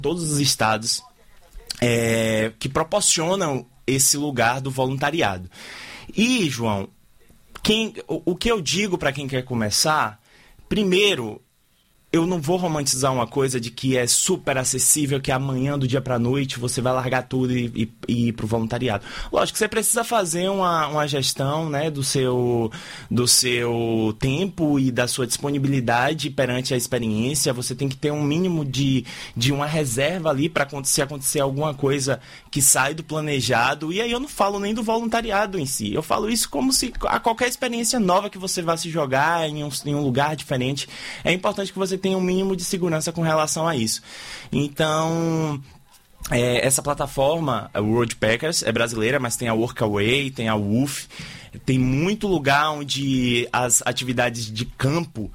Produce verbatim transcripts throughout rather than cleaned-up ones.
todos os estados é, que proporcionam esse lugar do voluntariado. E, João, quem, o, o que eu digo para quem quer começar, primeiro, eu não vou romantizar uma coisa de que é super acessível, que amanhã, do dia pra noite, você vai largar tudo e, e, e ir pro voluntariado. Lógico que você precisa fazer uma, uma gestão, né, do seu, do seu tempo e da sua disponibilidade perante a experiência. Você tem que ter um mínimo de, de uma reserva ali para se acontecer alguma coisa que sai do planejado. E aí eu não falo nem do voluntariado em si. Eu falo isso como se a qualquer experiência nova que você vá se jogar em um, em um lugar diferente, é importante que você tem um mínimo de segurança com relação a isso. Então, é, essa plataforma, a Worldpackers, é brasileira, mas tem a Workaway, tem a W O F, tem muito lugar onde as atividades de campo,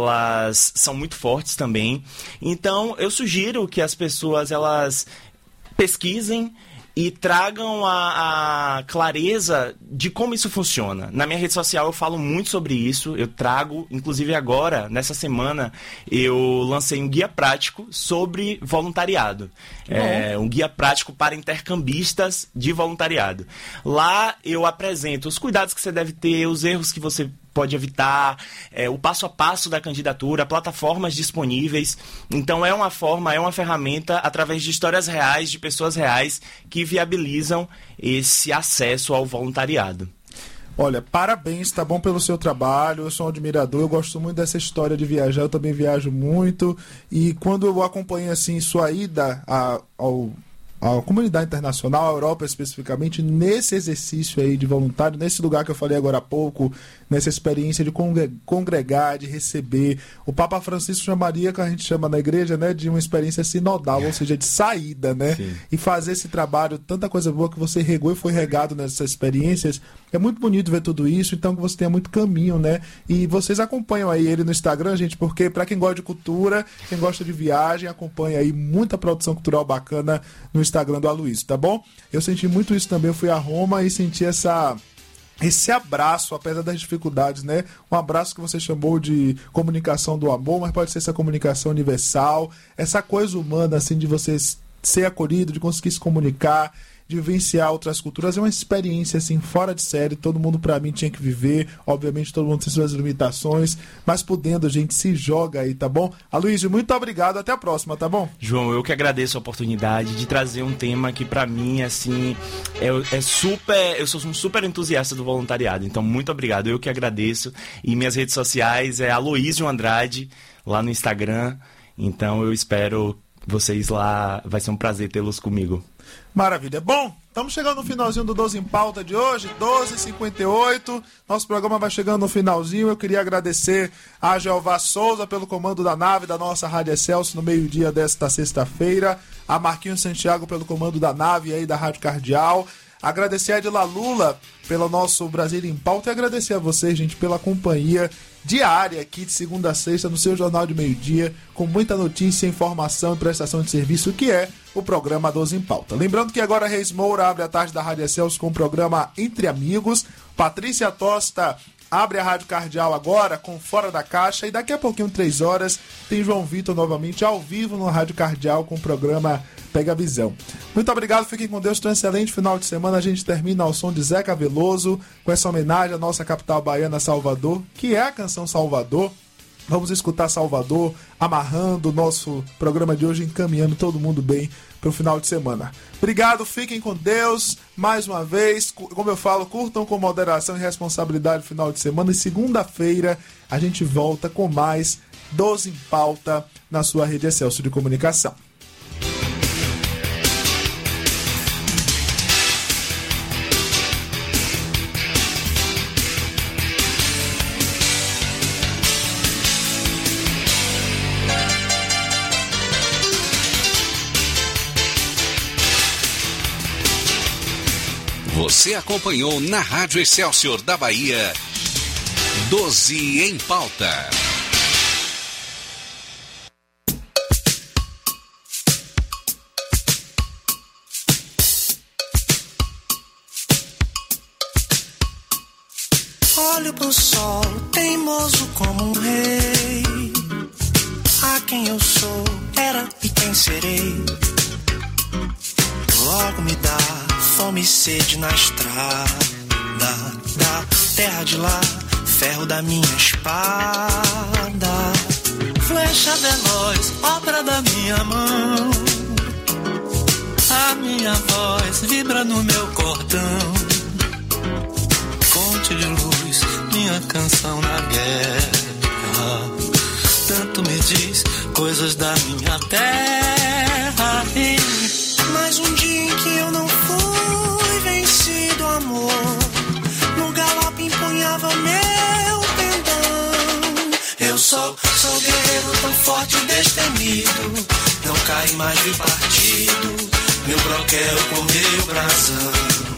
elas são muito fortes também. Então, eu sugiro que as pessoas, elas pesquisem e tragam a, a clareza de como isso funciona. Na minha rede social eu falo muito sobre isso, eu trago, inclusive agora, nessa semana, eu lancei um guia prático sobre voluntariado. É, um guia prático para intercambistas de voluntariado. Lá eu apresento os cuidados que você deve ter, os erros que você pode evitar, é, o passo a passo da candidatura, plataformas disponíveis. Então é uma forma, é uma ferramenta através de histórias reais, de pessoas reais que viabilizam esse acesso ao voluntariado. Olha, parabéns, tá bom pelo seu trabalho, eu sou um admirador, eu gosto muito dessa história de viajar, eu também viajo muito, e quando eu acompanho assim sua ida a, ao... a comunidade internacional, a Europa especificamente, nesse exercício aí de voluntário, nesse lugar que eu falei agora há pouco, nessa experiência de congregar, de receber. O Papa Francisco chamaria, que a gente chama na igreja, né, de uma experiência sinodal, ou seja, de saída, né? Sim. E fazer esse trabalho, tanta coisa boa que você regou e foi regado nessas experiências. É muito bonito ver tudo isso, então que você tenha muito caminho, né? E vocês acompanham aí ele no Instagram, gente, porque para quem gosta de cultura, quem gosta de viagem, acompanha aí muita produção cultural bacana no Instagram do Aloysio, tá bom? Eu senti muito isso também, eu fui a Roma e senti essa... esse abraço, apesar das dificuldades, né? Um abraço que você chamou de comunicação do amor, mas pode ser essa comunicação universal, essa coisa humana, assim, de você ser acolhido, de conseguir se comunicar, de vivenciar outras culturas. É uma experiência, assim, fora de série. Todo mundo, pra mim, tinha que viver. Obviamente, todo mundo tem suas limitações, mas podendo, a gente se joga aí, tá bom? Aloysio, muito obrigado. Até a próxima, tá bom? João, eu que agradeço a oportunidade de trazer um tema que, pra mim, assim, é, é super... Eu sou um super entusiasta do voluntariado. Então, muito obrigado. Eu que agradeço. E minhas redes sociais é Aloysio Andrade, lá no Instagram. Então, eu espero vocês lá. Vai ser um prazer tê-los comigo. Maravilha. Bom, estamos chegando no finalzinho do doze em Pauta de hoje, doze e cinquenta e oito. Nosso programa vai chegando no finalzinho. Eu queria agradecer a Jeová Souza pelo comando da nave da nossa Rádio Excelsior no meio-dia desta sexta-feira. A Marquinhos Santiago pelo comando da nave aí da Rádio Cardeal. Agradecer a Edila Lula pelo nosso Brasil em Pauta e agradecer a vocês, gente, pela companhia diária aqui de segunda a sexta no seu Jornal de Meio-Dia, com muita notícia, informação e prestação de serviço, que é o programa doze em Pauta. Lembrando que agora Reis Moura abre a tarde da Rádio Excelsior com o programa Entre Amigos. Patrícia Tosta abre a Rádio Cardeal agora com Fora da Caixa, e daqui a pouquinho, três horas, tem João Vitor novamente ao vivo no Rádio Cardeal com o programa Pega a Visão. Muito obrigado, fiquem com Deus, tenham um excelente final de semana. A gente termina ao som de Zeca Veloso, com essa homenagem à nossa capital baiana, Salvador, que é a canção Salvador. Vamos escutar Salvador, amarrando o nosso programa de hoje, encaminhando todo mundo bem para o final de semana. Obrigado, fiquem com Deus. Mais uma vez, como eu falo, curtam com moderação e responsabilidade o final de semana. E segunda-feira a gente volta com mais doze em Pauta na sua rede Excelsior de comunicação. Você acompanhou na Rádio Excelsior da Bahia, doze em Pauta. Olho pro sol, teimoso como um rei. quem eu sou, era e quem serei. Logo me dá fome e sede na estrada, da terra de lá, ferro da minha espada. Flecha veloz, obra da minha mão. A minha voz vibra no meu cordão. Fonte de luz, minha canção na guerra. Tanto me diz coisas da minha terra. Mas um dia em que eu não fui vencido, amor, no galope empunhava meu pendão. Eu sou, sou guerreiro tão forte e destemido, não cai mais de partido, meu broquel com meu brasão.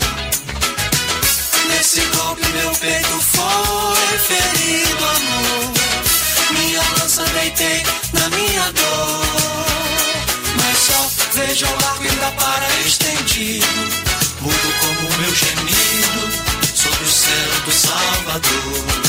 Nesse golpe meu peito foi ferido, amor, minha lança deitei na minha dor. Mas só veja o largo ainda para estendido, mudo como meu gemido sobre o céu do Salvador.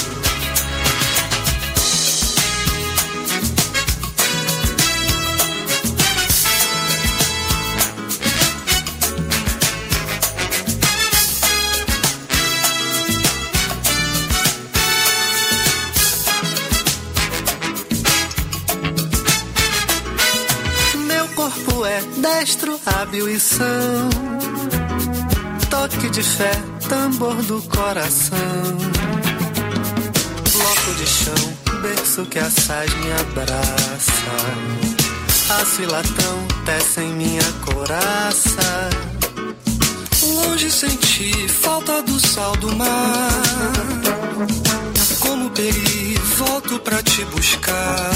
É destro, hábil e são, toque de fé, tambor do coração, bloco de chão, berço que assaz me abraça, aço e latão tecem minha coraça. Longe senti falta do sal do mar, como peri, volto pra te buscar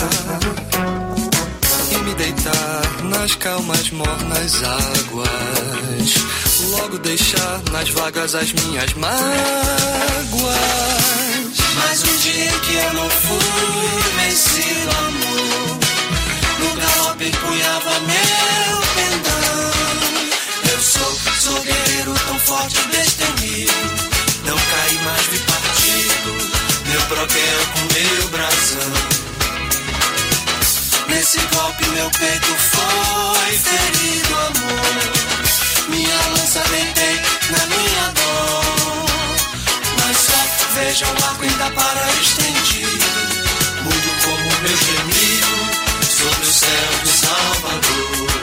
e me deitar nas calmas mornas águas, logo deixar nas vagas as minhas mágoas. Mas um dia em que eu não fui vencido, amor, no galope empunhava meu pendão. Eu sou, sou guerreiro tão forte e destemido, não caí mais de partido, meu broquel com meu brasão. Nesse golpe meu peito foi ferido, amor, minha lança deitei na minha dor. Mas só veja o arco ainda para estendido, mudo como meu gemido sobre o céu do Salvador.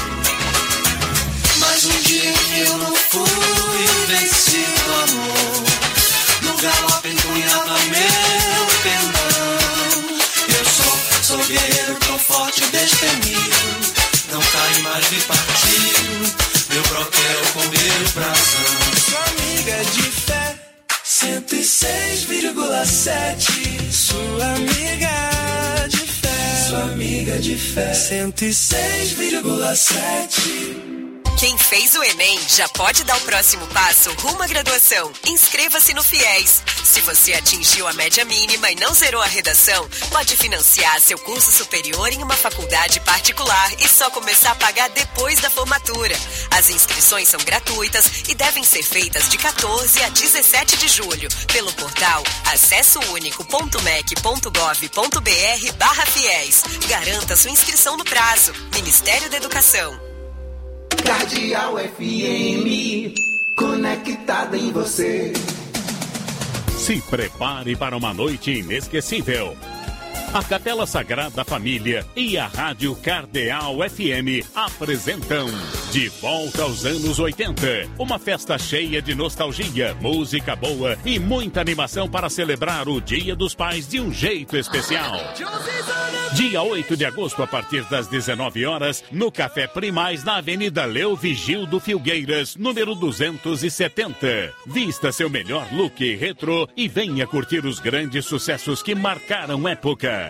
Mas um dia em que eu não fui vencido, amor, no galope empunhava meu pendão. Eu sou, sou guerreiro tão forte e destemido, não cai mais de partido, meu broquel com meu brasão. Sua amiga de fé, cento e seis vírgula sete. Sua amiga de fé, sua amiga de fé, cento e seis vírgula sete. Quem fez o Enem já pode dar o próximo passo rumo à graduação. Inscreva-se no FIES. Se você atingiu a média mínima e não zerou a redação, pode financiar seu curso superior em uma faculdade particular e só começar a pagar depois da formatura. As inscrições são gratuitas e devem ser feitas de quatorze a dezessete de julho pelo portal acesso único ponto mec ponto gov ponto br barra FIES. Garanta sua inscrição no prazo. Ministério da Educação. Cardeal F M, conectada em você. Se prepare para uma noite inesquecível. A Capela Sagrada Família e a Rádio Cardeal F M apresentam De Volta aos Anos oitenta. Uma festa cheia de nostalgia, música boa e muita animação para celebrar o Dia dos Pais de um jeito especial. Dia oito de agosto, a partir das dezenove horas, no Café Primaz, na Avenida Leo Vigildo Filgueiras, número duzentos e setenta. Vista seu melhor look retrô e venha curtir os grandes sucessos que marcaram época.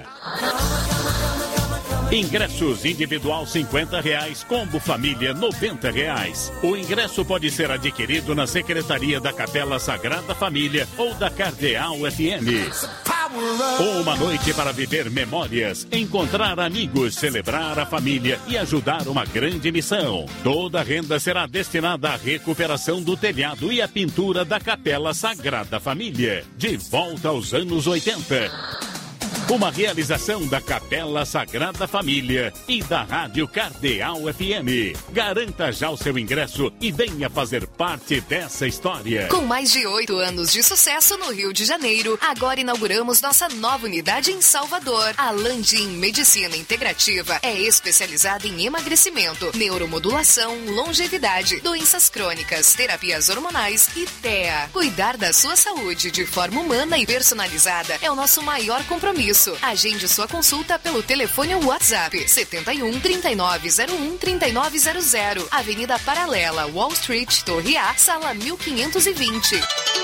Ingressos individual cinquenta reais, combo família noventa reais. O ingresso pode ser adquirido na Secretaria da Capela Sagrada Família ou da Cardeal F M. Uma noite para viver memórias, encontrar amigos, celebrar a família e ajudar uma grande missão. Toda a renda será destinada à recuperação do telhado e à pintura da Capela Sagrada Família. De volta aos anos oitenta. Uma realização da Capela Sagrada Família e da Rádio Cardeal F M. Garanta já o seu ingresso e venha fazer parte dessa história. Com mais de oito anos de sucesso no Rio de Janeiro, agora inauguramos nossa nova unidade em Salvador. A Landim Medicina Integrativa é especializada em emagrecimento, neuromodulação, longevidade, doenças crônicas, terapias hormonais e T E A. Cuidar da sua saúde de forma humana e personalizada é o nosso maior compromisso. Agende sua consulta pelo telefone ou WhatsApp setenta e um, trinta e nove zero um, trinta e nove zero zero, Avenida Paralela, Wall Street, Torre A, sala mil quinhentos e vinte.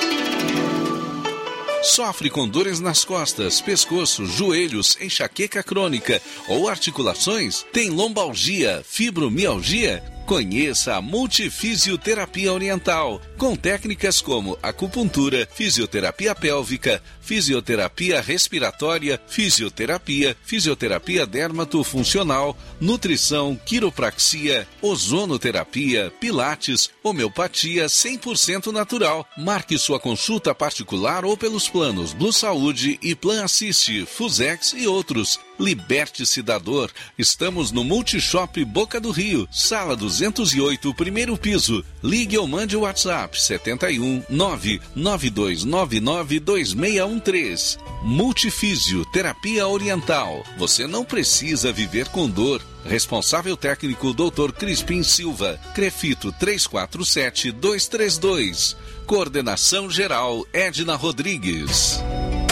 Sofre com dores nas costas, pescoço, joelhos, enxaqueca crônica ou articulações? Tem lombalgia, fibromialgia? Conheça a Multifisioterapia Oriental, com técnicas como acupuntura, fisioterapia pélvica, fisioterapia respiratória, fisioterapia, fisioterapia dermatofuncional, nutrição, quiropraxia, ozonoterapia, pilates, homeopatia cem por cento natural. Marque sua consulta particular ou pelos planos Blue Saúde e Plan Assist, Fusex e outros. Liberte-se da dor. Estamos no Multishop Boca do Rio, sala duzentos e oito, primeiro piso. Ligue ou mande o WhatsApp setenta e um, nove nove dois nove nove dois seis um três. Multifísio Terapia Oriental. Você não precisa viver com dor. Responsável técnico doutor Crispim Silva. Crefito três quatro sete, dois três dois. Coordenação geral Edna Rodrigues.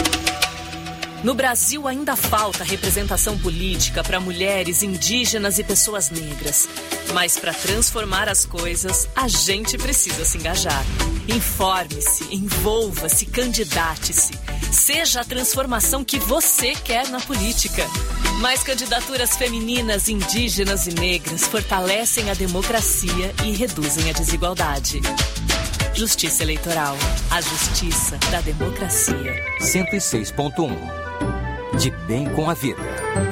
No Brasil ainda falta representação política para mulheres, indígenas e pessoas negras. Mas para transformar as coisas, a gente precisa se engajar. Informe-se, envolva-se, candidate-se. Seja a transformação que você quer na política. Mais candidaturas femininas, indígenas e negras fortalecem a democracia e reduzem a desigualdade. Justiça Eleitoral. A justiça da democracia. cento e seis ponto um. De bem com a vida.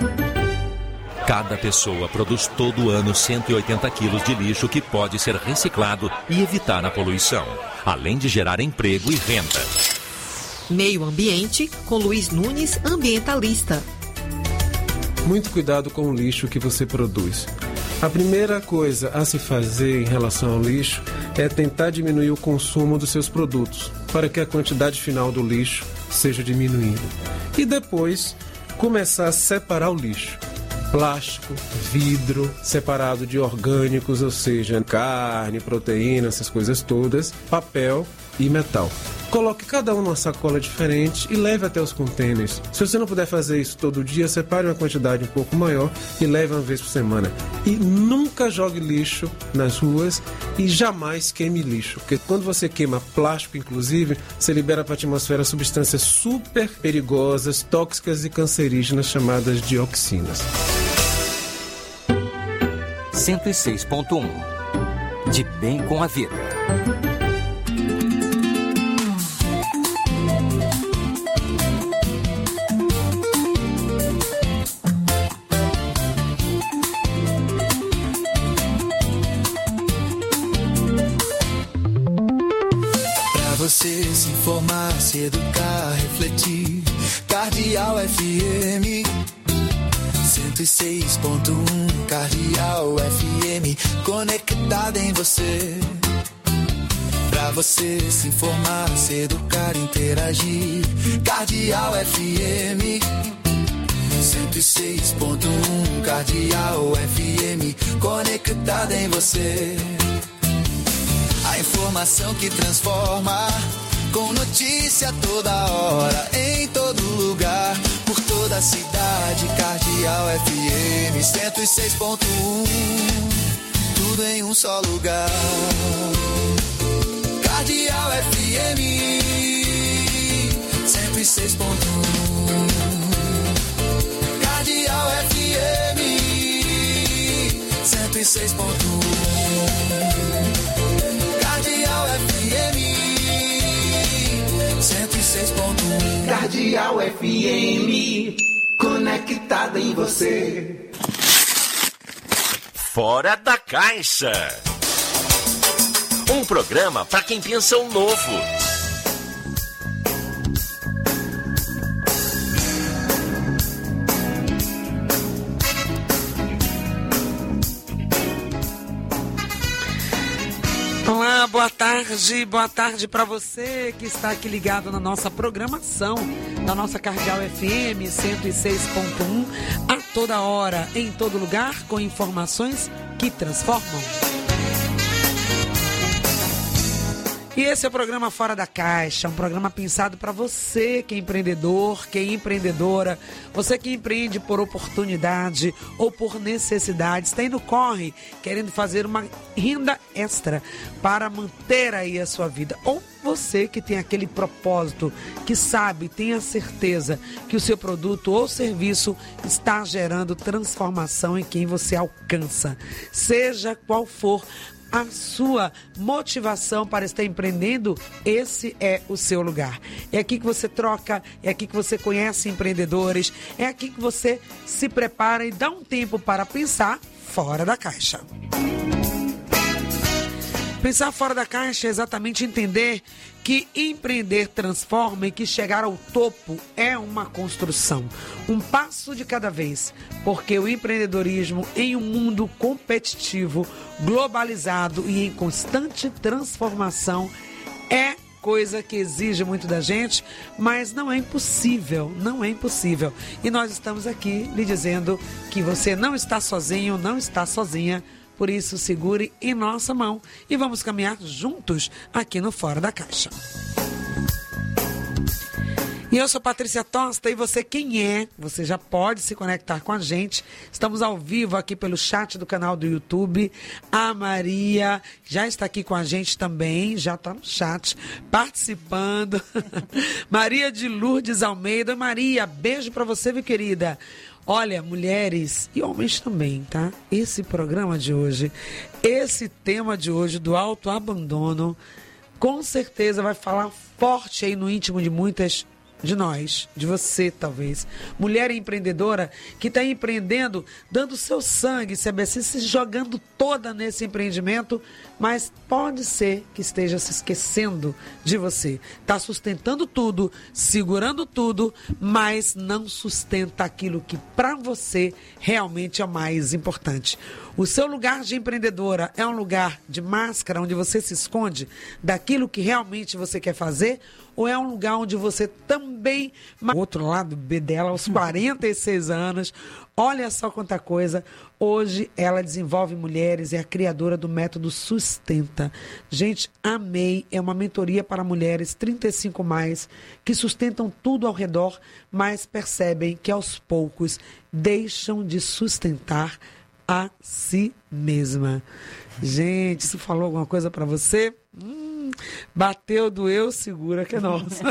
Cada pessoa produz todo ano cento e oitenta quilos de lixo que pode ser reciclado e evitar a poluição, além de gerar emprego e renda. Meio Ambiente, com Luiz Nunes, ambientalista. Muito cuidado com o lixo que você produz. A primeira coisa a se fazer em relação ao lixo é tentar diminuir o consumo dos seus produtos, para que a quantidade final do lixo seja diminuída. E depois, começar a separar o lixo. Plástico, vidro, separado de orgânicos, ou seja, carne, proteína, essas coisas todas, papel e metal. Coloque cada um numa sacola diferente e leve até os contêineres. Se você não puder fazer isso todo dia, separe uma quantidade um pouco maior e leve uma vez por semana. E nunca jogue lixo nas ruas e jamais queime lixo. Porque quando você queima plástico, inclusive, você libera para a atmosfera substâncias super perigosas, tóxicas e cancerígenas chamadas dioxinas. cento e seis ponto um. De bem com a vida. Você se informar, se educar, refletir. Cardeal F M cento e seis ponto um. Cardeal F M conectada em você. Pra você se informar, se educar, interagir. Cardeal F M cento e seis ponto um. Cardeal F M conectada em você. A informação que transforma, com notícia toda hora, em todo lugar, por toda a cidade. Cardeal F M cento e seis ponto um, tudo em um só lugar. Cardeal F M cento e seis ponto um. Cardeal F M cento e seis ponto um. Cardeal F M cento e seis ponto um. Cardeal F M conectado em você. Fora da Caixa. Um programa para quem pensa o novo. Olá, boa tarde, boa tarde para você que está aqui ligado na nossa programação, da nossa Cardeal F M cento e seis ponto um, a toda hora, em todo lugar, com informações que transformam. E esse é o programa Fora da Caixa, um programa pensado para você que é empreendedor, que é empreendedora, você que empreende por oportunidade ou por necessidade, está indo corre, querendo fazer uma renda extra para manter aí a sua vida. Ou você que tem aquele propósito, que sabe, tem a certeza que o seu produto ou serviço está gerando transformação em quem você alcança. Seja qual for a sua motivação para estar empreendendo, esse é o seu lugar. É aqui que você troca, é aqui que você conhece empreendedores, é aqui que você se prepara e dá um tempo para pensar fora da caixa. Pensar fora da caixa é exatamente entender que empreender transforma e que chegar ao topo é uma construção, um passo de cada vez, porque o empreendedorismo em um mundo competitivo, globalizado e em constante transformação é coisa que exige muito da gente, mas não é impossível, não é impossível. E nós estamos aqui lhe dizendo que você não está sozinho, não está sozinha. Por isso, segure em nossa mão e vamos caminhar juntos aqui no Fora da Caixa. E eu sou Patrícia Tosta, e você quem é? Você já pode se conectar com a gente. Estamos ao vivo aqui pelo chat do canal do YouTube. A Maria já está aqui com a gente também, já está no chat, participando. Maria de Lourdes Almeida. Maria, beijo para você, minha querida. Olha, mulheres e homens também, tá? Esse programa de hoje, esse tema de hoje do autoabandono, com certeza vai falar forte aí no íntimo de muitas de nós, de você talvez. Mulher empreendedora que está empreendendo, dando seu sangue, sabe assim, se jogando toda nesse empreendimento, mas pode ser que esteja se esquecendo de você. Está sustentando tudo, segurando tudo, mas não sustenta aquilo que para você realmente é o mais importante. O seu lugar de empreendedora é um lugar de máscara, onde você se esconde daquilo que realmente você quer fazer, ou é um lugar onde você também... O outro lado B dela, aos quarenta e seis anos, olha só quanta coisa. Hoje ela desenvolve mulheres, é a criadora do método Sustenta. Gente, amei. É uma mentoria para mulheres trinta e cinco mais, que sustentam tudo ao redor, mas percebem que aos poucos deixam de sustentar a si mesma. Gente, isso falou alguma coisa para você? Hum, bateu, doeu, segura que é nosso.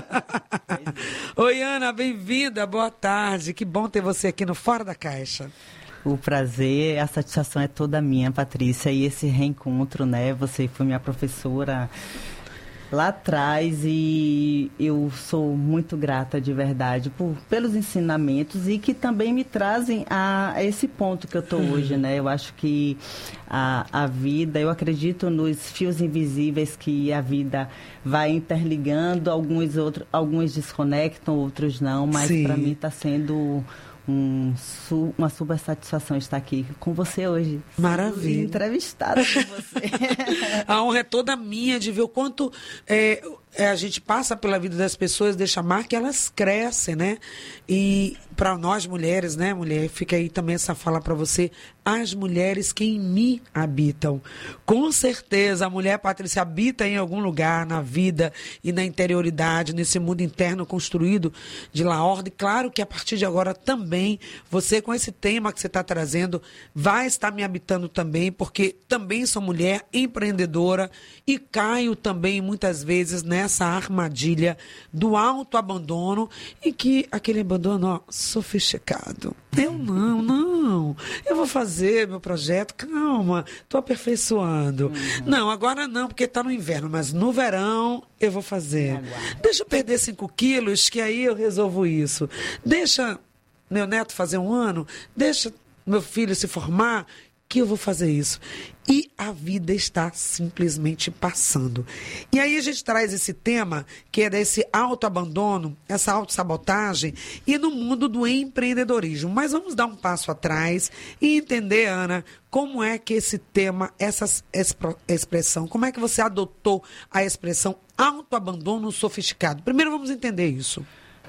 Oi, Ana, bem-vinda, boa tarde. Que bom ter você aqui no Fora da Caixa. O prazer, a satisfação é toda minha, Patrícia. E esse reencontro, né? Você foi minha professora lá atrás e eu sou muito grata de verdade por, pelos ensinamentos e que também me trazem a, a esse ponto que eu estou hoje, né? Eu acho que a, a vida, eu acredito nos fios invisíveis que a vida vai interligando, alguns, outros, alguns desconectam, outros não, mas para mim está sendo... Um, su, uma super satisfação estar aqui com você hoje. Maravilha. Entrevistada com você. A honra é toda minha de ver o quanto é, é, a gente passa pela vida das pessoas, deixa marca, elas crescem, né? E para nós mulheres, né, mulher, fica aí também essa fala para você, as mulheres que em mim habitam. Com certeza, a mulher, Patrícia, habita em algum lugar na vida e na interioridade, nesse mundo interno construído de La Ordem. Claro que a partir de agora também, você com esse tema que você está trazendo, vai estar me habitando também, porque também sou mulher empreendedora e caio também muitas vezes nessa armadilha do autoabandono e que aquele abandono, ó, sofisticado. Eu não, não. Eu vou fazer meu projeto, calma, estou aperfeiçoando. Uhum. Não, agora não, porque está no inverno, mas no verão eu vou fazer. Aguarda. Deixa eu perder cinco quilos, que aí eu resolvo isso. Deixa meu neto fazer um ano, deixa meu filho se formar, que eu vou fazer isso. e a vida está simplesmente passando. E aí a gente traz esse tema, que é desse autoabandono, essa autossabotagem, e no mundo do empreendedorismo. Mas vamos dar um passo atrás e entender, Ana, como é que esse tema, essa expressão, como é que você adotou a expressão autoabandono sofisticado? Primeiro vamos entender isso.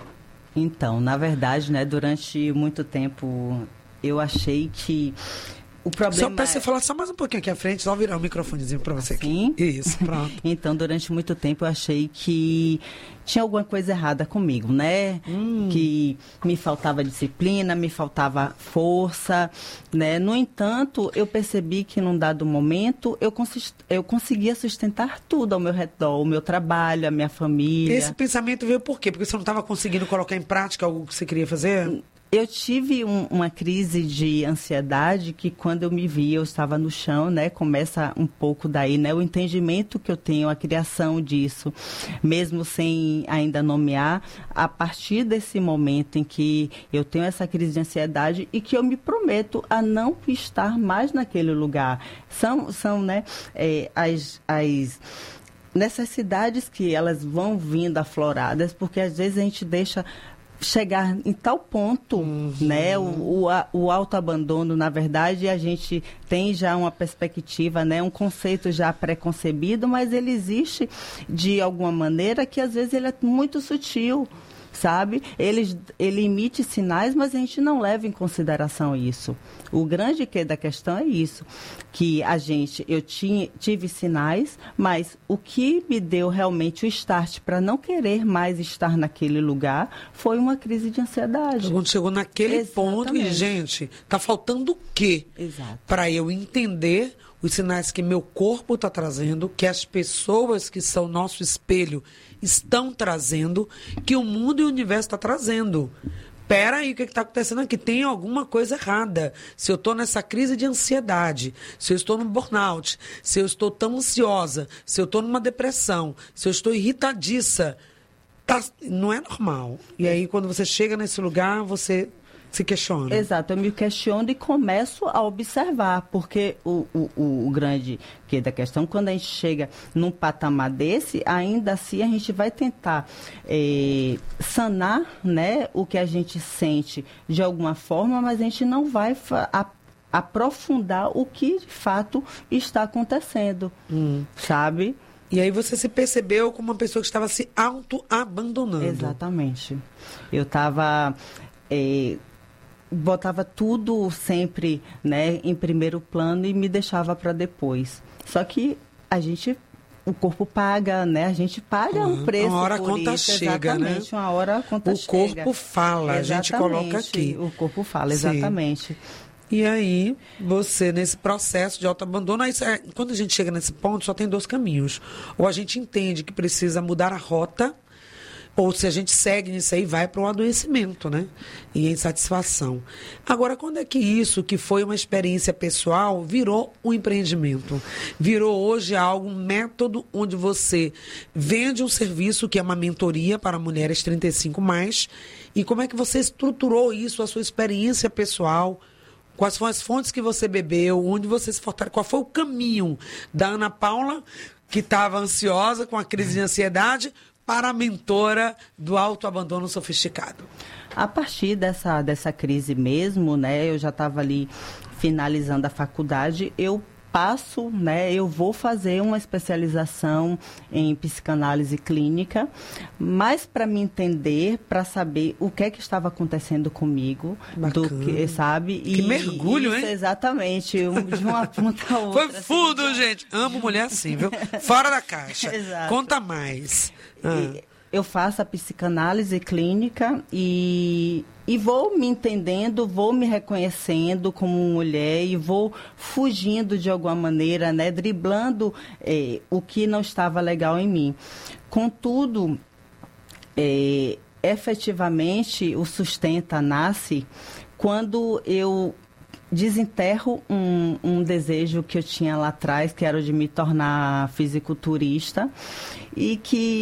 Então, na verdade, né, durante muito tempo eu achei que o problema... Só para você falar só mais um pouquinho aqui à frente, só virar o microfonezinho para você aqui. Isso, pronto. Então, durante muito tempo eu achei que tinha alguma coisa errada comigo, né? Hum. Que me faltava disciplina, me faltava força, né? No entanto, eu percebi que num dado momento eu, consist... eu conseguia sustentar tudo ao meu redor, o meu trabalho, a minha família. Esse pensamento veio por quê? Porque você não estava conseguindo colocar em prática algo que você queria fazer? Eu tive um, uma crise de ansiedade que quando eu me vi, eu estava no chão, né? Começa um pouco daí, né? O entendimento que eu tenho, a criação disso, mesmo sem ainda nomear, a partir desse momento em que eu tenho essa crise de ansiedade e que eu me prometo a não estar mais naquele lugar. São, são né, é, as... as necessidades que elas vão vindo afloradas, porque às vezes a gente deixa chegar em tal ponto, uhum. né, o, o, o autoabandono, na verdade, a gente tem já uma perspectiva, né, um conceito já pré-concebido, mas ele existe de alguma maneira que às vezes ele é muito sutil, sabe? Ele, ele emite sinais, mas a gente não leva em consideração isso. O grande que da questão é isso, que a gente, eu tinha, tive sinais, mas o que me deu realmente o start para não querer mais estar naquele lugar foi uma crise de ansiedade. Quando chegou naquele Exatamente. ponto, e, gente, tá faltando o quê? Para eu entender os sinais que meu corpo está trazendo, que as pessoas que são nosso espelho estão trazendo, que o mundo e o universo está trazendo. Pera aí, o que está acontecendo aqui? Tem alguma coisa errada. Se eu estou nessa crise de ansiedade, se eu estou no burnout, se eu estou tão ansiosa, se eu estou numa depressão, se eu estou irritadiça, tá, não é normal. E aí, quando você chega nesse lugar, você se questiona. Exato, eu me questiono e começo a observar, porque o, o, o grande que da questão, quando a gente chega num patamar desse, ainda assim a gente vai tentar é, sanar, né, o que a gente sente de alguma forma, mas a gente não vai a, aprofundar o que de fato está acontecendo, hum. sabe? E aí você se percebeu como uma pessoa que estava se auto-abandonando. Exatamente. Eu estava... É, botava tudo sempre, né, em primeiro plano e me deixava para depois. Só que a gente, o corpo paga, né? A gente paga uhum. um preço uma hora por a conta isso. chega, exatamente, né? Uma hora a conta o chega. O corpo fala, exatamente, a gente coloca aqui. O corpo fala, exatamente. Sim. E aí, você, nesse processo de autoabandono, aí, quando a gente chega nesse ponto, só tem dois caminhos. Ou a gente entende que precisa mudar a rota, ou se a gente segue nisso aí, vai para o adoecimento, né? E a insatisfação. Agora, quando é que isso, que foi uma experiência pessoal, virou um empreendimento? Virou hoje algo, um método onde você vende um serviço que é uma mentoria para mulheres trinta e cinco mais. E como é que você estruturou isso, a sua experiência pessoal? Quais foram as fontes que você bebeu? Onde você se fortaleceu? Qual foi o caminho da Ana Paula, que estava ansiosa, com a crise de ansiedade, para a mentora do autoabandono sofisticado? A partir dessa, dessa crise mesmo, né, eu já estava ali finalizando a faculdade, eu passo, né, eu vou fazer uma especialização em psicanálise clínica, mas para me entender, para saber o que é que estava acontecendo comigo, Bacana. do que, sabe? Que e, mergulho, isso, hein? Exatamente, um, de uma ponta a outra. Foi fundo, assim, gente. Amo mulher assim, viu? Fora da caixa. Exato. Conta mais. Ah. Eu faço a psicanálise clínica e, e vou me entendendo, vou me reconhecendo como mulher e vou fugindo de alguma maneira, né, driblando eh, o que não estava legal em mim. Contudo, eh, efetivamente, o Sustenta nasce quando eu desenterro um, um desejo que eu tinha lá atrás, que era o de me tornar fisiculturista, e que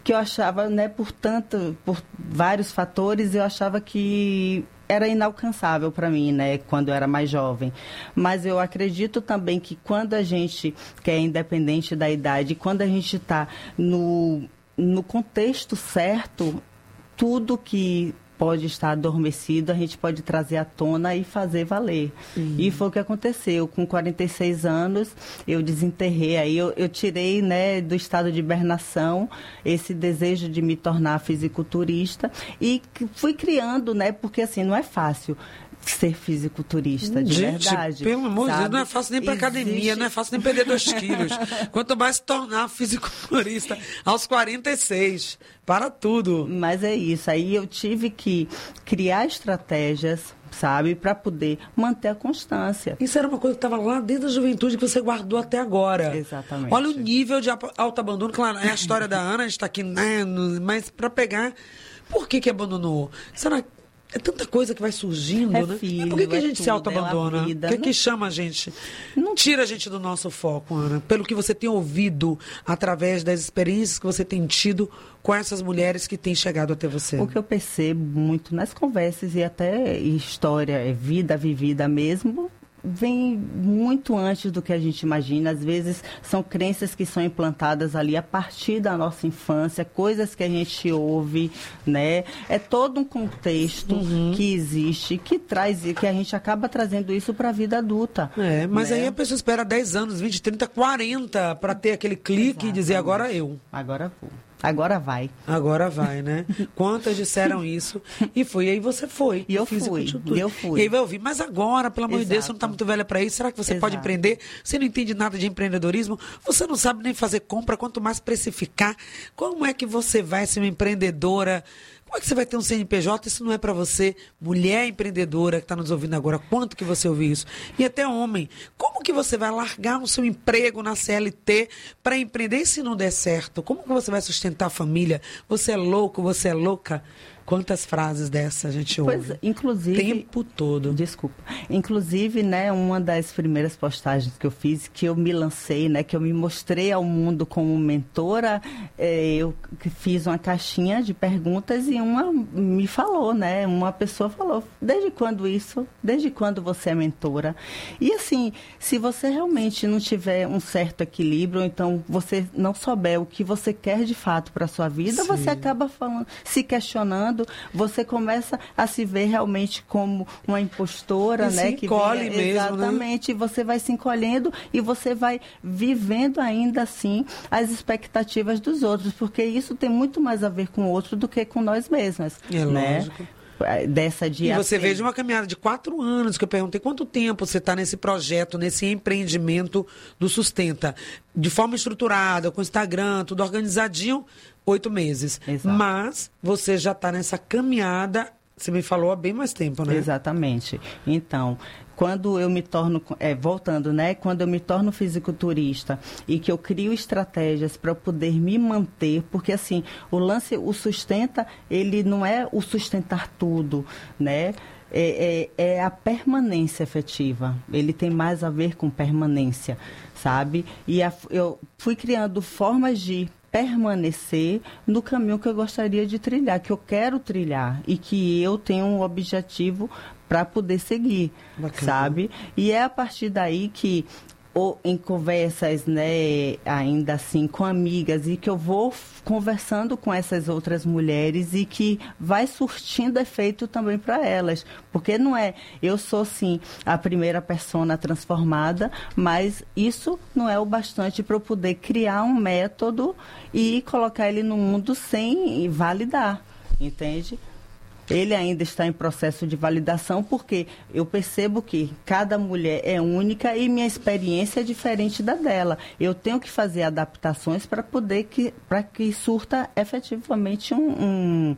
que eu achava, né, por tanto, por vários fatores, eu achava que era inalcançável para mim, né, quando eu era mais jovem. Mas eu acredito também que quando a gente, que é independente da idade, quando a gente está no, no contexto certo, tudo que pode estar adormecido, a gente pode trazer à tona e fazer valer. Uhum. E foi o que aconteceu. Com quarenta e seis anos, eu desenterrei, aí eu, eu tirei, né, do estado de hibernação esse desejo de me tornar fisiculturista e fui criando, né, porque assim, não é fácil ser fisiculturista, de Gente, verdade. Pelo amor de sabe? Deus, não é fácil nem para Existe... academia, não é fácil nem perder dois quilos. Quanto mais se tornar fisiculturista aos quarenta e seis. Para tudo. Mas é isso. Aí eu tive que criar estratégias, sabe, para poder manter a constância. Isso era uma coisa que estava lá desde a juventude que você guardou até agora. Exatamente. Olha o nível de autoabandono. Claro, é a história da Ana, a gente está aqui, né, mas para pegar... Por que que abandonou? Será que é tanta coisa que vai surgindo, é né? Filho, Por que, que a é gente tudo, se auto-abandona? É o que, que chama a gente? Não... Tira a gente do nosso foco, Ana. Pelo que você tem ouvido através das experiências que você tem tido com essas mulheres que têm chegado até você. O que eu percebo muito nas conversas e até história, vida vivida mesmo, vem muito antes do que a gente imagina. Às vezes são crenças que são implantadas ali a partir da nossa infância, coisas que a gente ouve, né? É todo um contexto uhum. que existe, que traz, que a gente acaba trazendo isso para a vida adulta. É, mas né? aí a pessoa espera dez anos, vinte, trinta, quarenta para ter aquele clique Exatamente. E dizer agora eu. Agora vou. Agora vai. Agora vai, né? Quantas disseram isso? E foi, e aí você foi. E eu fui, e eu fui. E aí vai ouvir, mas agora, pelo amor de Deus, você não está muito velha para isso? Será que você Exato. Pode empreender? Você não entende nada de empreendedorismo? Você não sabe nem fazer compra, quanto mais precificar. Como é que você vai ser uma empreendedora? Como é que você vai ter um C N P J? Isso não é para você, mulher empreendedora que está nos ouvindo agora. Quanto que você ouviu isso? E até homem, como que você vai largar o seu emprego na C L T para empreender e se não der certo? Como que você vai sustentar a família? Você é louco, você é louca? Quantas frases dessa a gente ouve? Pois, inclusive... Tempo todo. Desculpa. Inclusive, né, uma das primeiras postagens que eu fiz, que eu me lancei, né, que eu me mostrei ao mundo como mentora, é, eu fiz uma caixinha de perguntas e uma me falou, né, uma pessoa falou, desde quando isso? Desde quando você é mentora? E assim, se você realmente não tiver um certo equilíbrio, ou então você não souber o que você quer de fato para a sua vida, Sim. você acaba falando, se questionando, você começa a se ver realmente como uma impostora, e né? Se que encolhe vem, mesmo, exatamente, né? Você vai se encolhendo e você vai vivendo ainda assim as expectativas dos outros, porque isso tem muito mais a ver com o outro do que com nós mesmas. É né? lógico. Dessa de e você veja uma caminhada de quatro anos, que eu perguntei quanto tempo você está nesse projeto, nesse empreendimento do Sustenta, de forma estruturada, com Instagram, tudo organizadinho, oito meses. Exato. Mas você já está nessa caminhada, você me falou há bem mais tempo, né? Exatamente. Então, quando eu me torno, é, voltando, né? Quando eu me torno fisiculturista e que eu crio estratégias para poder me manter, porque assim, o lance, o sustenta, ele não é o sustentar tudo, né? É, é, é a permanência efetiva. Ele tem mais a ver com permanência, sabe? E a, eu fui criando formas de permanecer no caminho que eu gostaria de trilhar, que eu quero trilhar e que eu tenho um objetivo para poder seguir, Bacana. Sabe? E é a partir daí que, ou em conversas, né, ainda assim, com amigas, e que eu vou conversando com essas outras mulheres e que vai surtindo efeito também para elas. Porque não é, eu sou, sim, a primeira persona transformada, mas isso não é o bastante para eu poder criar um método e colocar ele no mundo sem validar, entende? Ele ainda está em processo de validação porque eu percebo que cada mulher é única e minha experiência é diferente da dela. Eu tenho que fazer adaptações para poder que, para que surta efetivamente um, um,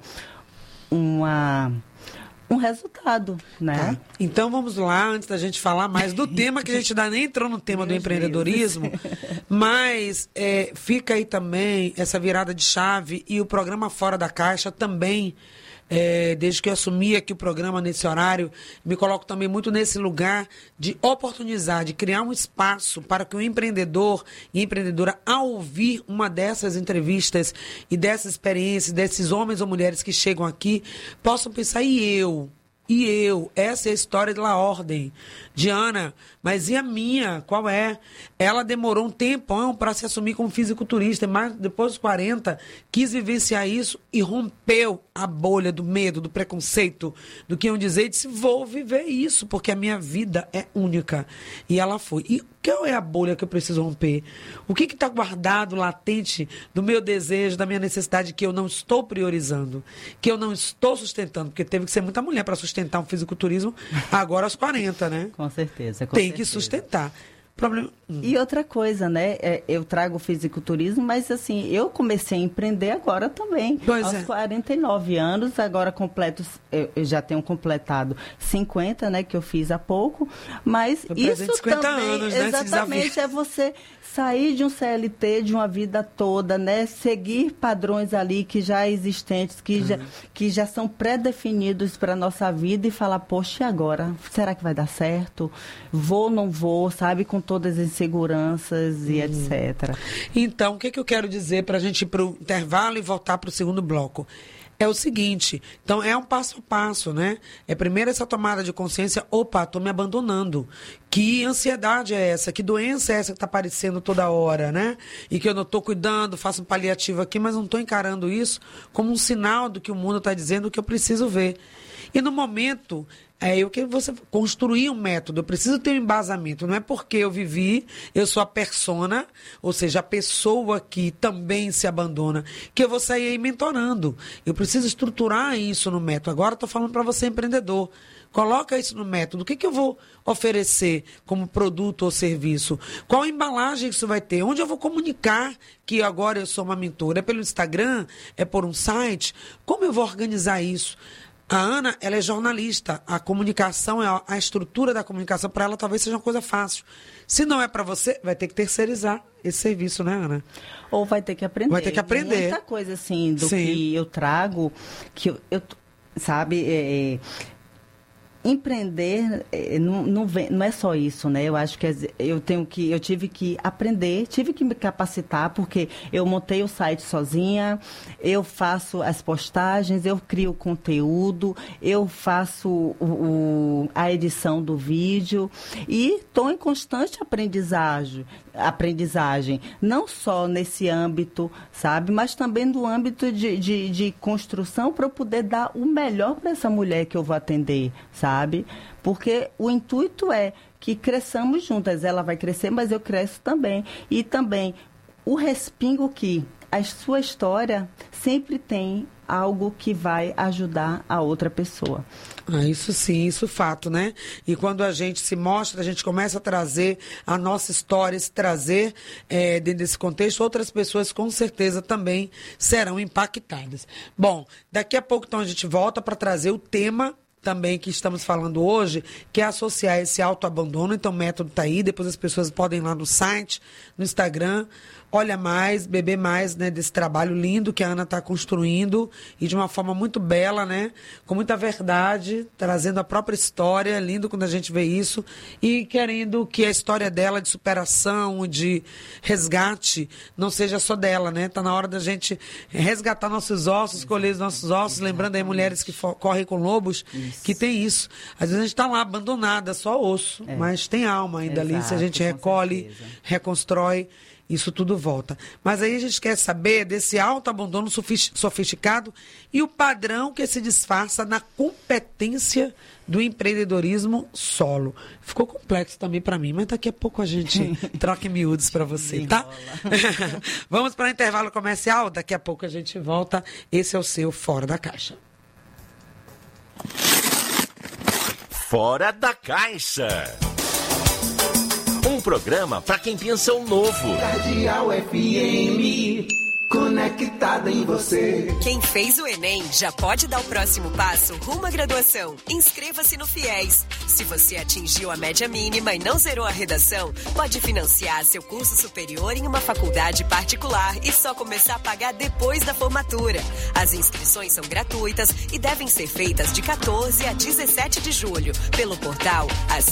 uma, um resultado, né? Tá. Então vamos lá, antes da gente falar mais do tema, que a gente ainda nem entrou no tema do empreendedorismo, mas é, fica aí também essa virada de chave e o programa Fora da Caixa também é, desde que eu assumi aqui o programa nesse horário, me coloco também muito nesse lugar de oportunizar, de criar um espaço para que o empreendedor e empreendedora, ao ouvir uma dessas entrevistas e dessas experiências, desses homens ou mulheres que chegam aqui, possam pensar, e eu? E eu? Essa é a história da ordem. Diana, mas e a minha? Qual é? Ela demorou um tempão para se assumir como fisiculturista, mas depois dos quarenta, quis vivenciar isso e rompeu a bolha do medo, do preconceito, do que iam dizer, e disse, vou viver isso, porque a minha vida é única. E ela foi. E qual é a bolha que eu preciso romper? O que está guardado, latente, do meu desejo, da minha necessidade, que eu não estou priorizando, que eu não estou sustentando, porque teve que ser muita mulher para sustentar um fisiculturismo agora aos quarenta, né? Com certeza. Com Tem certeza. que sustentar. Problema... Hum. E outra coisa, né? É, eu trago o fisiculturismo, mas assim, eu comecei a empreender agora também. Pois aos é. quarenta e nove anos, agora completo, eu, eu já tenho completado cinquenta, né? Que eu fiz há pouco. Mas Foi isso cinquenta também, anos, né, exatamente, é você sair de um C L T de uma vida toda, né? Seguir padrões ali que já existentes, que, uhum. já, que já são pré-definidos para a nossa vida e falar, poxa, e agora? Será que vai dar certo? Vou, não vou, sabe? Com todas as inseguranças e uhum. etcétera. Então, o que, que eu quero dizer para a gente ir para o intervalo e voltar para o segundo bloco? É o seguinte, então é um passo a passo, né? É primeiro essa tomada de consciência, opa, estou me abandonando. Que ansiedade é essa? Que doença é essa que está aparecendo toda hora, né? E que eu não estou cuidando, faço um paliativo aqui, mas não estou encarando isso como um sinal do que o mundo está dizendo que eu preciso ver. E no momento, é, eu quero você construir um método, eu preciso ter um embasamento. Não é porque eu vivi, eu sou a persona, ou seja, a pessoa que também se abandona, que eu vou sair aí mentorando. Eu preciso estruturar isso no método. Agora estou falando para você, empreendedor. Coloca isso no método. O que, que eu vou oferecer como produto ou serviço? Qual embalagem isso vai ter? Onde eu vou comunicar que agora eu sou uma mentora? É pelo Instagram? É por um site? Como eu vou organizar isso? A Ana, ela é jornalista. A comunicação, a estrutura da comunicação, para ela talvez seja uma coisa fácil. Se não é para você, vai ter que terceirizar esse serviço, né, Ana? Ou vai ter que aprender. Vai ter que aprender. Muita coisa, assim, do Sim. que eu trago, que eu, eu sabe... É, empreender é, não, não, vem, não é só isso, né? Eu acho que eu tenho que, eu tive que aprender, tive que me capacitar, porque eu montei o site sozinha, eu faço as postagens, eu crio conteúdo, eu faço o, o, a edição do vídeo e estou em constante aprendizagem, aprendizagem, não só nesse âmbito, sabe? Mas também no âmbito de, de, de construção para eu poder dar o melhor para essa mulher que eu vou atender, sabe? Sabe? Porque o intuito é que cresçamos juntas. Ela vai crescer, mas eu cresço também. E também o respingo que a sua história sempre tem algo que vai ajudar a outra pessoa. Ah, isso sim, isso é fato, né? E quando a gente se mostra, a gente começa a trazer a nossa história, se trazer é, dentro desse contexto, outras pessoas com certeza também serão impactadas. Bom, daqui a pouco então a gente volta para trazer o tema também que estamos falando hoje, que é associar esse autoabandono. Então o método está aí, depois as pessoas podem ir lá no site, no Instagram, olha mais, beber mais, né, desse trabalho lindo que a Ana está construindo e de uma forma muito bela, né, com muita verdade, trazendo a própria história, lindo quando a gente vê isso e querendo que a história dela de superação, de resgate, não seja só dela, né, tá na hora da gente resgatar nossos ossos, colher os nossos ossos, lembrando aí mulheres que correm com lobos, isso. Que tem isso. Às vezes a gente está lá abandonada, só osso, é. Mas tem alma ainda. Exato, ali, se a gente recolhe, certeza. Reconstrói, isso tudo volta. Mas aí a gente quer saber desse autoabandono sofisticado e o padrão que se disfarça na competência do empreendedorismo solo. Ficou complexo também para mim, mas daqui a pouco a gente troca em miúdos para você, tá? Vamos para o intervalo comercial, daqui a pouco a gente volta. Esse é o seu Fora da Caixa. Fora da Caixa. Um programa para quem pensa o novo. Cardeal F M, conectada em você. Quem fez o Enem já pode dar o próximo passo rumo à graduação. Inscreva-se no FIES. Se você atingiu a média mínima e não zerou a redação, pode financiar seu curso superior em uma faculdade particular e só começar a pagar depois da formatura. As inscrições são gratuitas e devem ser feitas de quatorze a dezessete de julho pelo portal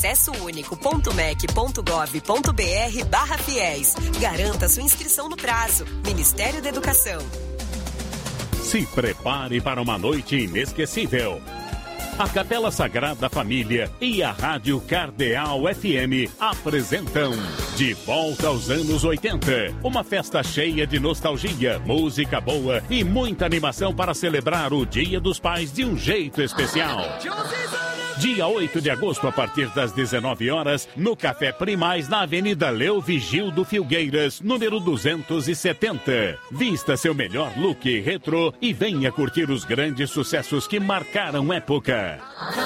acessounico.mec.gov.br barra FIES. Garanta sua inscrição no prazo. Ministério da Educação. Se prepare para uma noite inesquecível. A Capela Sagrada Família e a Rádio Cardeal F M apresentam De Volta aos Anos oitenta. Uma festa cheia de nostalgia, música boa e muita animação para celebrar o Dia dos Pais de um jeito especial. Dia oito de agosto, a partir das dezenove horas, no Café Primaz, na Avenida Leo Vigildo Filgueiras, número duzentos e setenta. Vista seu melhor look retrô e venha curtir os grandes sucessos que marcaram época.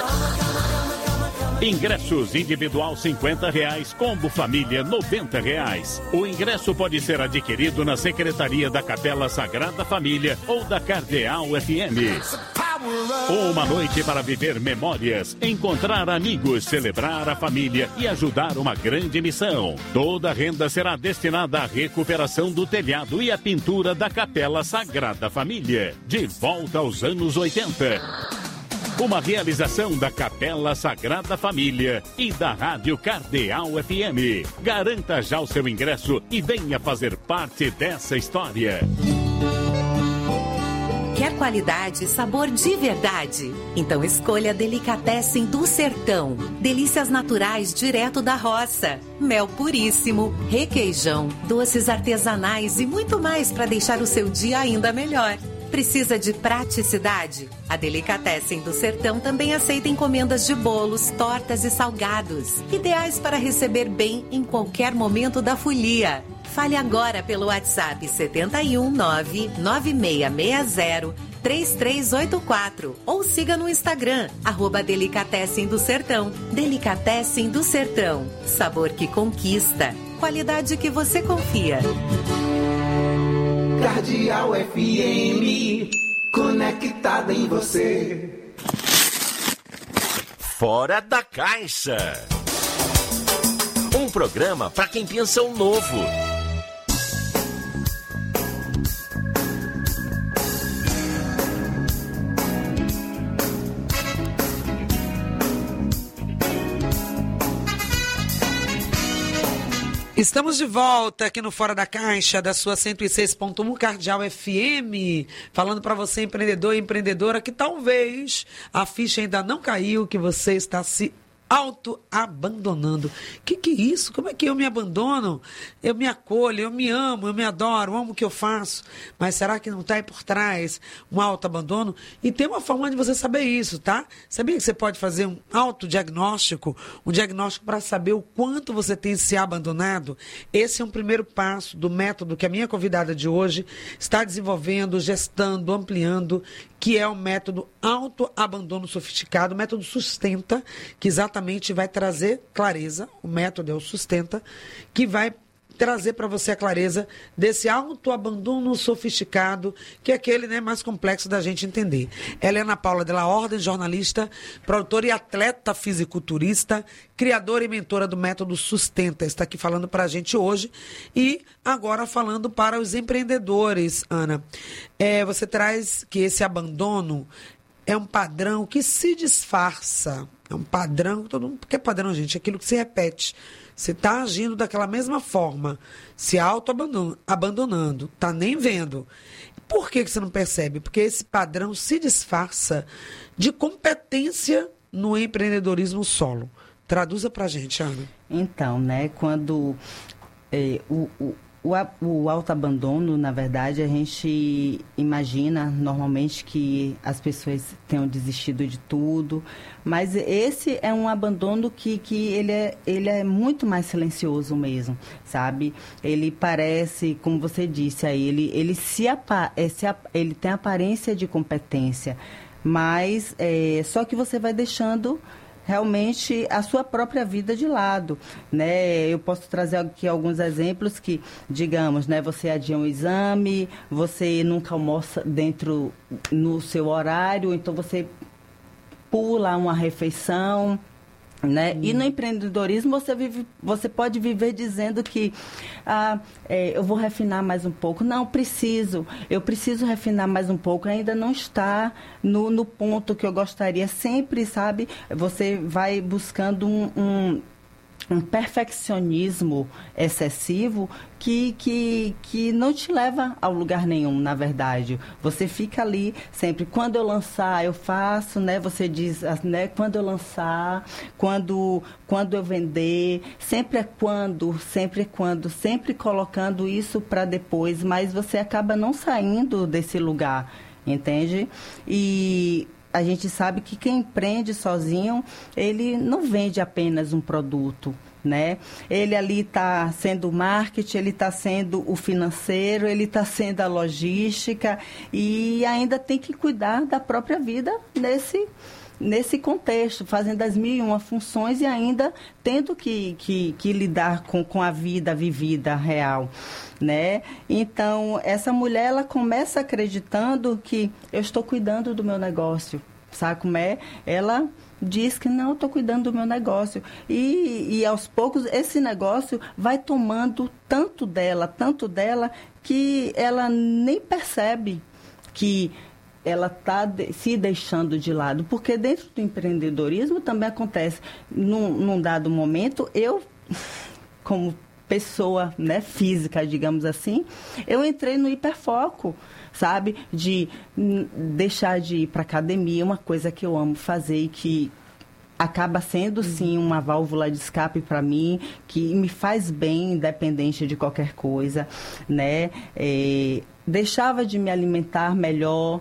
Ingressos individual cinquenta reais, combo família noventa reais. O ingresso pode ser adquirido na Secretaria da Capela Sagrada Família ou da Cardeal F M. Uma noite para viver memórias, encontrar amigos, celebrar a família e ajudar uma grande missão. Toda a renda será destinada à recuperação do telhado e à pintura da Capela Sagrada Família. De volta aos anos oitenta. Uma realização da Capela Sagrada Família e da Rádio Cardeal F M. Garanta já o seu ingresso e venha fazer parte dessa história. Quer qualidade e sabor de verdade? Então escolha Delicatessen do Sertão. Delícias naturais direto da roça. Mel puríssimo, requeijão, doces artesanais e muito mais para deixar o seu dia ainda melhor. Precisa de praticidade? A Delicatessen do Sertão também aceita encomendas de bolos, tortas e salgados. Ideais para receber bem em qualquer momento da folia. Fale agora pelo WhatsApp sete um nove nove seis seis zero três três oito quatro ou siga no Instagram, arroba Delicatessen do Sertão. Delicatessen do Sertão. Sabor que conquista. Qualidade que você confia. Cardeal F M, conectada em você. Fora da Caixa. Um programa para quem pensa o novo. Estamos de volta aqui no Fora da Caixa, da sua cento e seis ponto um Cardeal F M, falando para você, empreendedor e empreendedora, que talvez a ficha ainda não caiu, que você está se auto-abandonando. Que que é isso? Como é que eu me abandono? Eu me acolho, eu me amo, eu me adoro, amo o que eu faço. Mas será que não está aí por trás um auto-abandono? E tem uma forma de você saber isso, tá? Sabia que você pode fazer um autodiagnóstico, um diagnóstico para saber o quanto você tem se abandonado? Esse é um primeiro passo do método que a minha convidada de hoje está desenvolvendo, gestando, ampliando, que é o método autoabandono sofisticado, o método Sustenta, que exatamente vai trazer clareza, o método é o Sustenta, que vai trazer para você a clareza desse autoabandono sofisticado, que é aquele, né, mais complexo da gente entender. Ela é Ana Paula de la Ordem, jornalista, produtora e atleta fisiculturista, criadora e mentora do método Sustenta. Está aqui falando para a gente hoje e agora falando para os empreendedores, Ana. É, você traz que esse abandono é um padrão que se disfarça. É um padrão, todo mundo, porque é padrão, gente, é aquilo que se repete. Você está agindo daquela mesma forma, se auto-abandonando, está nem vendo. Por que, que você não percebe? Porque esse padrão se disfarça de competência no empreendedorismo solo. Traduza para a gente, Ana. Então, né, quando é, o, o, o, o autoabandono, na verdade, a gente imagina normalmente que as pessoas tenham desistido de tudo, mas esse é um abandono que, que ele, é, ele é muito mais silencioso mesmo, sabe? Ele parece, como você disse aí, ele, ele, se apa, é, se, ele tem aparência de competência, mas é, só que você vai deixando realmente a sua própria vida de lado, né? Eu posso trazer aqui alguns exemplos que, digamos, né, você adia um exame, você nunca almoça dentro no seu horário, então você pula uma refeição, né? Hum. E no empreendedorismo você, vive, você pode viver dizendo que ah, é, eu vou refinar mais um pouco. Não, preciso, eu preciso refinar mais um pouco. Ainda não está no, no ponto que eu gostaria. Sempre, sabe, você vai buscando um... um um perfeccionismo excessivo que, que, que não te leva a lugar nenhum, na verdade. Você fica ali sempre, quando eu lançar, eu faço, né? Você diz, né? Quando eu lançar, quando, quando eu vender, sempre é quando, sempre é quando, sempre colocando isso para depois, mas você acaba não saindo desse lugar, entende? E a gente sabe que quem empreende sozinho, ele não vende apenas um produto, né? Ele ali está sendo o marketing, ele está sendo o financeiro, ele está sendo a logística e ainda tem que cuidar da própria vida nesse, nesse contexto, fazendo as mil e uma funções e ainda tendo que, que, que lidar com, com a vida vivida real, né? Então, essa mulher, ela começa acreditando que eu estou cuidando do meu negócio, sabe como é? Ela diz que não, eu estou cuidando do meu negócio. E, e, aos poucos, esse negócio vai tomando tanto dela, tanto dela, que ela nem percebe que ela está de, se deixando de lado. Porque dentro do empreendedorismo também acontece, num, num dado momento, eu, como pessoa, né, física, digamos assim, eu entrei no hiperfoco, sabe? De deixar de ir para academia, uma coisa que eu amo fazer e que acaba sendo, sim, uma válvula de escape para mim, que me faz bem, independente de qualquer coisa, né? É, deixava de me alimentar melhor,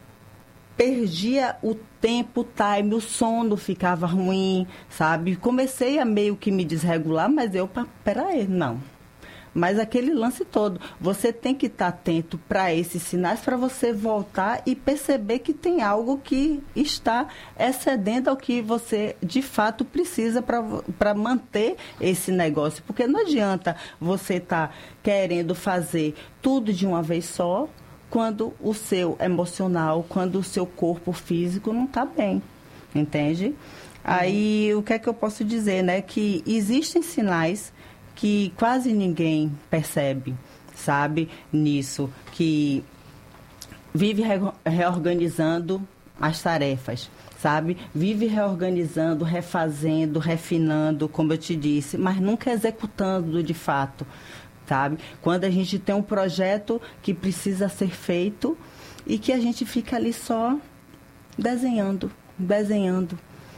perdia o tempo, o time, o sono ficava ruim, sabe? Comecei a meio que me desregular, mas eu, peraí, não. Mas aquele lance todo, você tem que estar atento para esses sinais, para você voltar e perceber que tem algo que está excedendo ao que você, de fato, precisa para manter esse negócio. Porque não adianta você estar querendo fazer tudo de uma vez só, quando o seu emocional, quando o seu corpo físico não está bem, entende? Uhum. Aí, o que é que eu posso dizer, né? Que existem sinais que quase ninguém percebe, sabe, nisso, que vive re- reorganizando as tarefas, sabe? Vive reorganizando, refazendo, refinando, como eu te disse, mas nunca executando de fato, sabe? Quando a gente tem um projeto que precisa ser feito e que a gente fica ali só desenhando, desenhando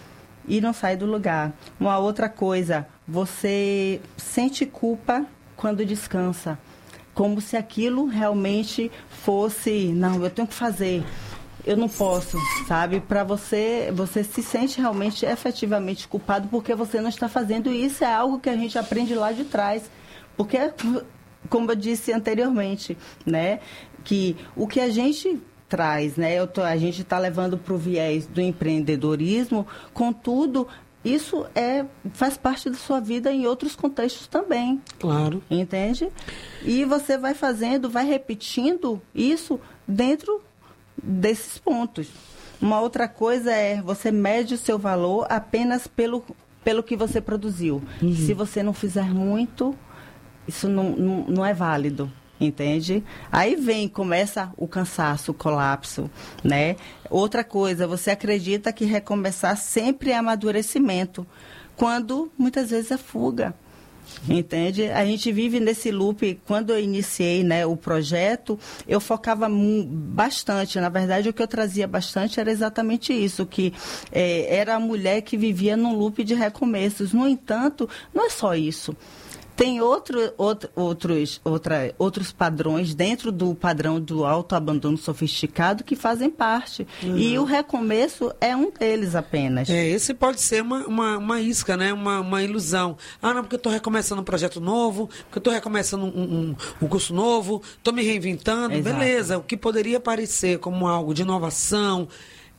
e não sai do lugar. Uma outra coisa, você sente culpa quando descansa, como se aquilo realmente fosse, não, eu tenho que fazer, eu não posso, sabe? Para você, você se sente realmente, efetivamente culpado porque você não está fazendo, e isso é algo que a gente aprende lá de trás. Porque, como eu disse anteriormente, né, que o que a gente traz, né, eu tô, a gente está levando para o viés do empreendedorismo, contudo, isso é, faz parte da sua vida em outros contextos também. Claro. Entende? E você vai fazendo, vai repetindo isso dentro desses pontos. Uma outra coisa é, você mede o seu valor apenas pelo, pelo que você produziu. Uhum. Se você não fizer muito, isso não, não, não é válido, entende? Aí vem, começa o cansaço, o colapso, né? Outra coisa, você acredita que recomeçar sempre é amadurecimento, quando muitas vezes é fuga, entende? A gente vive nesse loop. Quando eu iniciei, né, o projeto, eu focava bastante, na verdade o que eu trazia bastante era exatamente isso, que é, era a mulher que vivia num loop de recomeços. No entanto, não é só isso. Tem outro, outro, outros, outra, outros padrões dentro do padrão do autoabandono sofisticado que fazem parte. Uhum. E o recomeço é um deles apenas. É, esse pode ser uma, uma, uma isca, né? uma, uma ilusão. Ah, não, porque eu estou recomeçando um projeto novo, porque eu estou recomeçando um, um, um curso novo, estou me reinventando. Exato. Beleza, o que poderia parecer como algo de inovação,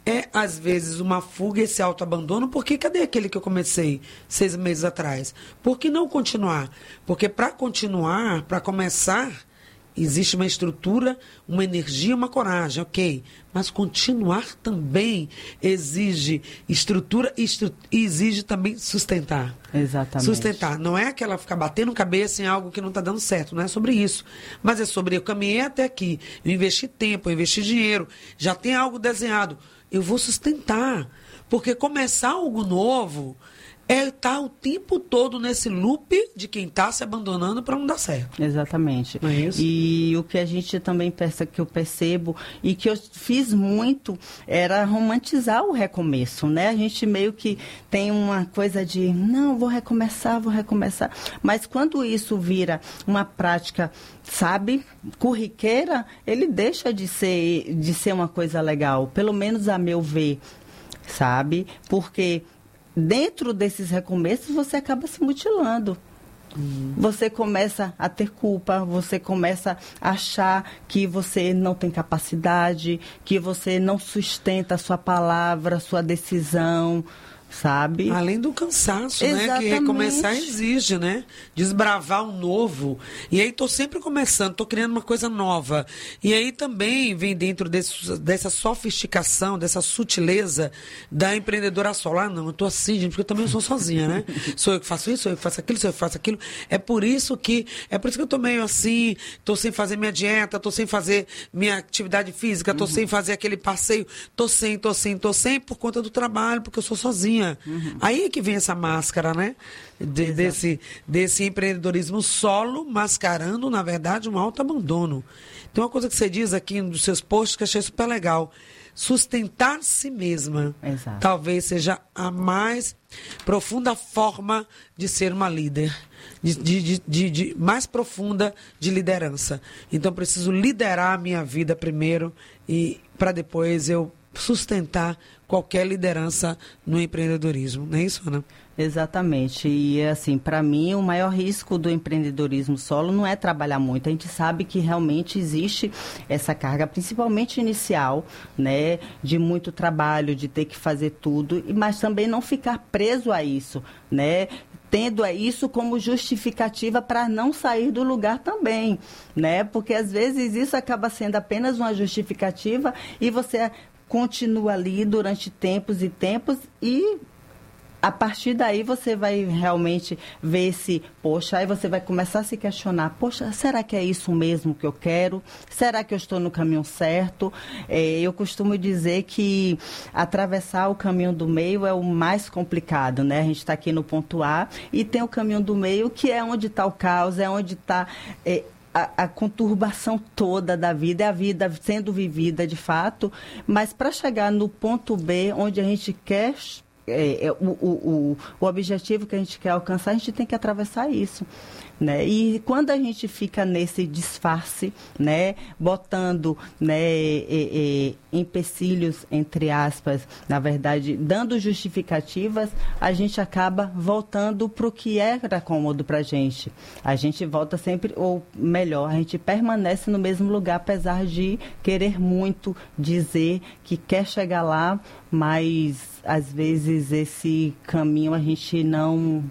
é, às vezes, uma fuga, esse autoabandono, porque cadê aquele que eu comecei seis meses atrás? Por que não continuar? Porque para continuar, para começar, existe uma estrutura, uma energia, uma coragem, ok. Mas continuar também exige estrutura e estru- exige também sustentar. Exatamente. Sustentar. Não é aquela ficar batendo cabeça em algo que não está dando certo. Não é sobre isso. Mas é sobre eu caminhei até aqui. Eu investi tempo, eu investi dinheiro. Já tem algo desenhado. Eu vou sustentar. Porque começar algo novo é estar o tempo todo nesse loop de quem está se abandonando para não dar certo. Exatamente. Não é isso? E o que a gente também pensa, que eu percebo e que eu fiz muito era romantizar o recomeço, né? A gente meio que tem uma coisa de, não, vou recomeçar, vou recomeçar. Mas quando isso vira uma prática, sabe, corriqueira, ele deixa de ser, de ser uma coisa legal, pelo menos a meu ver, sabe? Porque dentro desses recomeços, você acaba se mutilando. Hum. Você começa a ter culpa, você começa a achar que você não tem capacidade, que você não sustenta a sua palavra, a sua decisão, sabe? Além do cansaço, né? Que recomeçar exige, né? Desbravar um novo. E aí tô sempre começando, tô criando uma coisa nova. E aí também vem dentro desse, dessa sofisticação, dessa sutileza da empreendedora solo. Ah, não, eu tô assim, gente, porque eu também sou sozinha, né? Sou eu que faço isso, sou eu que faço aquilo, sou eu que faço aquilo. É por isso que, é por isso que eu tô meio assim, tô sem fazer minha dieta, tô sem fazer minha atividade física, tô uhum. sem fazer aquele passeio, tô sem, tô sem, tô sem por conta do trabalho, porque eu sou sozinha. Uhum. Aí é que vem essa máscara, né? De, desse, desse empreendedorismo solo, mascarando, na verdade, um autoabandono. Tem uma coisa que você diz aqui nos seus posts que eu achei super legal. Sustentar si mesma. Exato. Talvez seja a mais profunda forma de ser uma líder. De, de, de, de, de mais profunda de liderança. Então, preciso liderar a minha vida primeiro e para depois eu sustentar qualquer liderança no empreendedorismo, não é isso, Ana? Exatamente. E, assim, para mim, o maior risco do empreendedorismo solo não é trabalhar muito. A gente sabe que realmente existe essa carga, principalmente inicial, né, de muito trabalho, de ter que fazer tudo, mas também não ficar preso a isso, né? Tendo isso como justificativa para não sair do lugar também, né? Porque às vezes isso acaba sendo apenas uma justificativa e você continua ali durante tempos e tempos e a partir daí você vai realmente ver se, poxa, aí você vai começar a se questionar, poxa, será que é isso mesmo que eu quero? Será que eu estou no caminho certo? É, eu costumo dizer que atravessar o caminho do meio é o mais complicado, né? A gente está aqui no ponto A e tem o caminho do meio que é onde está o caos, é onde está... É, A, a conturbação toda da vida, é a vida sendo vivida de fato, mas para chegar no ponto B, onde a gente quer, é, é, o, o, o objetivo que a gente quer alcançar, a gente tem que atravessar isso. Né? E quando a gente fica nesse disfarce, né, botando, né, e, e, empecilhos, entre aspas, na verdade, dando justificativas, a gente acaba voltando para o que era cômodo para a gente. A gente volta sempre, ou melhor, a gente permanece no mesmo lugar, apesar de querer muito dizer que quer chegar lá, mas às vezes esse caminho a gente não,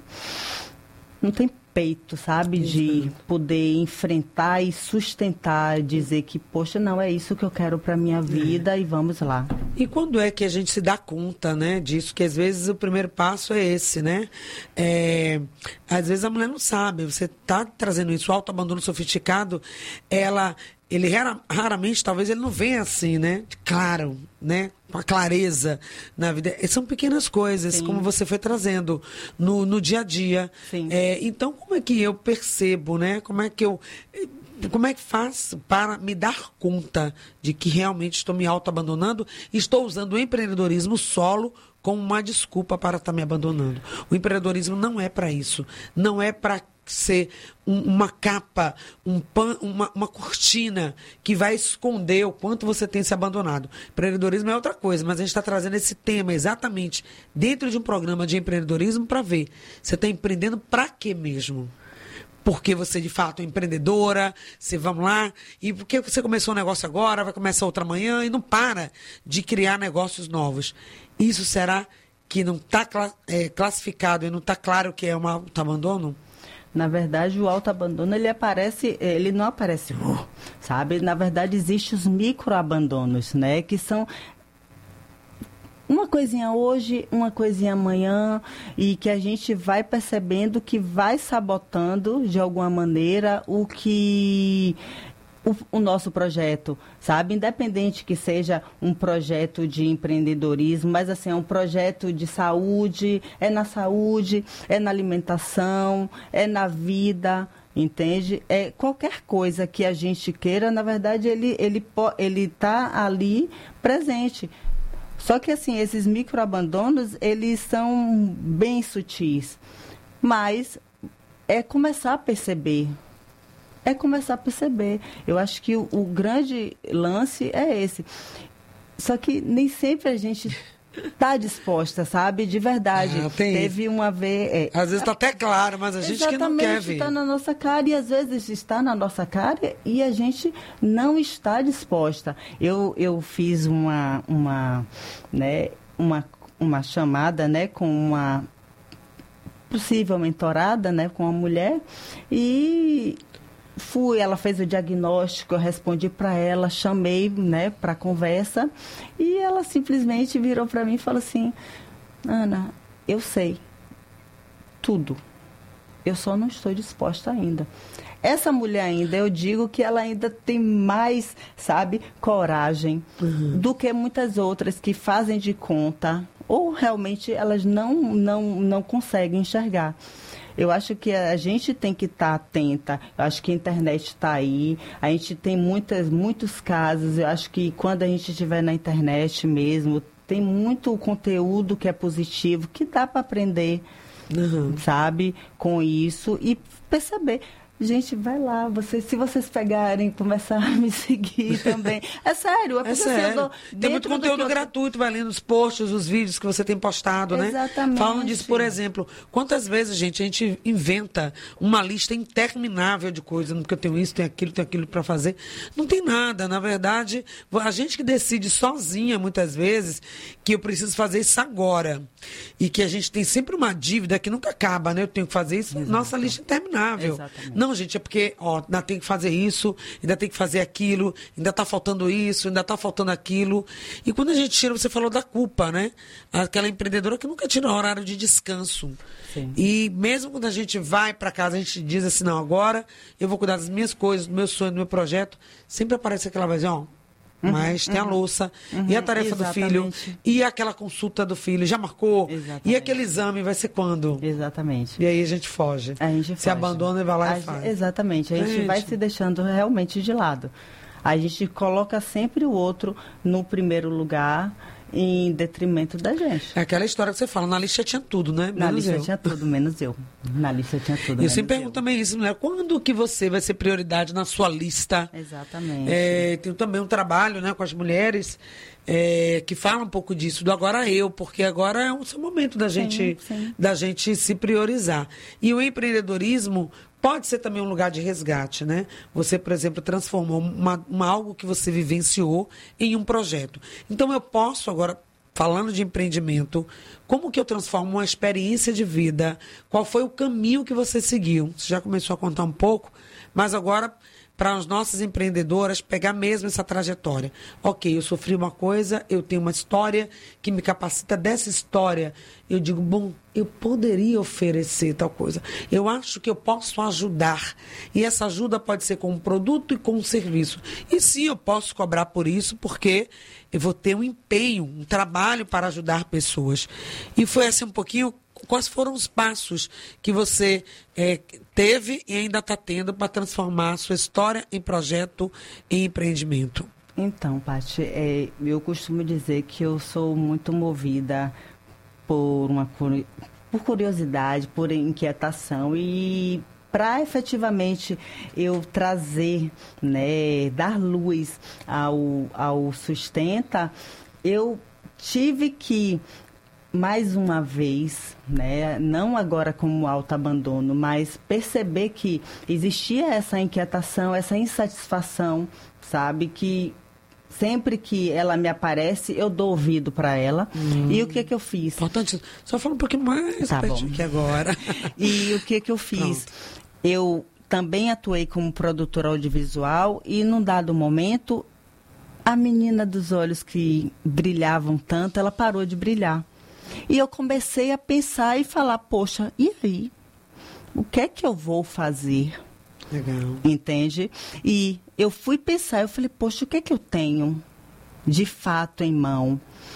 não tem peito, sabe? De poder enfrentar e sustentar, dizer que, poxa, não, é isso que eu quero para minha vida é. E vamos lá. E quando é que a gente se dá conta, né, disso? Que às vezes o primeiro passo é esse, né? É, às vezes a mulher não sabe, você tá trazendo isso, o autoabandono sofisticado, ela... Ele raramente, talvez ele não venha assim, né? Claro, né? Com a clareza na vida. São pequenas coisas, Sim. como você foi trazendo no, no dia a dia. É, então, como é que eu percebo, né? Como é que eu... Como é que faço para me dar conta de que realmente estou me auto-abandonando e estou usando o empreendedorismo solo como uma desculpa para estar me abandonando? O empreendedorismo não é para isso. Não é para ser um, uma capa, um pan, uma, uma cortina que vai esconder o quanto você tem se abandonado. Empreendedorismo é outra coisa, mas a gente está trazendo esse tema exatamente dentro de um programa de empreendedorismo para ver. Você está empreendendo para quê mesmo? porque você de fato é empreendedora, você vamos lá, e porque você começou um negócio agora, vai começar outro amanhã, e não para de criar negócios novos. Isso será que não está é, classificado e não está claro que é um autoabandono? Na verdade, o autoabandono, ele aparece, ele não aparece, uh, sabe? Na verdade, existem os microabandonos, né? Que são uma coisinha hoje, uma coisinha amanhã, e que a gente vai percebendo que vai sabotando, de alguma maneira, o que... O, o nosso projeto, sabe? Independente que seja um projeto de empreendedorismo, mas assim, é um projeto de saúde, é na saúde, é na alimentação, é na vida, entende? É qualquer coisa que a gente queira, na verdade, ele ele ele tá ali presente. Só que assim, esses microabandonos, eles são bem sutis, mas é começar a perceber. É começar a perceber. Eu acho que o, o grande lance é esse. Só que nem sempre a gente está disposta, sabe? De verdade. Ah, tem Teve isso. uma vez... É, às vezes está até claro, mas a gente que não quer ver. Está na nossa cara e às vezes está na nossa cara e a gente não está disposta. Eu, eu fiz uma, uma, né, uma, uma chamada, né, com uma possível mentorada, né, com uma mulher, e... Fui, ela fez o diagnóstico, eu respondi para ela, chamei, né, para conversa, e ela simplesmente virou para mim e falou assim: Ana, eu sei tudo, eu só não estou disposta ainda. Essa mulher ainda, eu digo que ela ainda tem mais, sabe, coragem uhum. do que muitas outras que fazem de conta, ou realmente elas não, não, não conseguem enxergar. Eu acho que a gente tem que estar atenta. Eu acho que a internet está aí. A gente tem muitas, muitos casos. Eu acho que quando a gente estiver na internet mesmo, tem muito conteúdo que é positivo, que dá para aprender, uhum. sabe, com isso e perceber. Gente, vai lá, vocês, se vocês pegarem, começar a me seguir também. É sério, é porque é sério. Assim, eu tô tem muito conteúdo gratuito, vai lendo os posts, os vídeos que você tem postado, né? Exatamente. Falam disso, por exemplo, quantas vezes, gente, a gente inventa uma lista interminável de coisas, porque eu tenho isso, tenho aquilo, tenho aquilo para fazer. Não tem nada, na verdade, a gente que decide sozinha, muitas vezes, que eu preciso fazer isso agora. E que a gente tem sempre uma dívida que nunca acaba, né? Eu tenho que fazer isso, Exato. Nossa lista é interminável. Exatamente. Não, gente, é porque, ó, ainda tem que fazer isso, ainda tem que fazer aquilo, ainda está faltando isso, ainda está faltando aquilo. E quando a gente tira, você falou da culpa, né? Aquela empreendedora que nunca tira horário de descanso. Sim. E mesmo quando a gente vai para casa, a gente diz assim, não, agora eu vou cuidar das minhas coisas, do meu sonho, do meu projeto, sempre aparece aquela vez, ó, mas uhum, tem a louça, uhum, e a tarefa exatamente. Do filho, e aquela consulta do filho, já marcou? Exatamente. E aquele exame vai ser quando? Exatamente. E aí a gente foge. A gente se foge. abandona e vai lá a e faz. Exatamente, a gente, gente vai se deixando realmente de lado. A gente coloca sempre o outro no primeiro lugar, em detrimento da gente. É aquela história que você fala, na lista tinha tudo, né? Menos na lista eu. tinha tudo, menos eu. Na lista tinha tudo, Eu sempre pergunto também isso, mulher, quando que você vai ser prioridade na sua lista? Exatamente. É, tem também um trabalho, né, com as mulheres é, que falam um pouco disso, do agora eu, porque agora é o seu momento da gente, sim, sim. da gente se priorizar. E o empreendedorismo pode ser também um lugar de resgate, né? Você, por exemplo, transformou uma, uma, algo que você vivenciou em um projeto. Então, eu posso agora, falando de empreendimento, como que eu transformo uma experiência de vida? Qual foi o caminho que você seguiu? Você já começou a contar um pouco, mas agora, para as nossas empreendedoras, pegar mesmo essa trajetória. Ok, eu sofri uma coisa, eu tenho uma história que me capacita dessa história. Eu digo, bom, eu poderia oferecer tal coisa. Eu acho que eu posso ajudar. E essa ajuda pode ser com um produto e com um serviço. E sim, eu posso cobrar por isso, porque eu vou ter um empenho, um trabalho para ajudar pessoas. E foi assim um pouquinho... Quais foram os passos que você é, teve e ainda está tendo para transformar a sua história em projeto, em empreendimento? Então, Paty, é, eu costumo dizer que eu sou muito movida por, uma, por curiosidade, por inquietação e para efetivamente eu trazer, né, dar luz ao, ao Sustenta, eu tive que mais uma vez, né, não agora como autoabandono, mas perceber que existia essa inquietação, essa insatisfação, sabe, que sempre que ela me aparece, eu dou ouvido para ela. Hum. E o que que eu fiz? Importante, só fala um pouquinho mais tá bom. aqui agora. E o que que eu fiz? Pronto. Eu também atuei como produtora audiovisual e, num dado momento, a menina dos olhos que brilhavam tanto, ela parou de brilhar. E eu comecei a pensar e falar, poxa, e aí? O que é que eu vou fazer? Legal. Entende? E eu fui pensar, eu falei, poxa, o que é que eu tenho de fato em mão?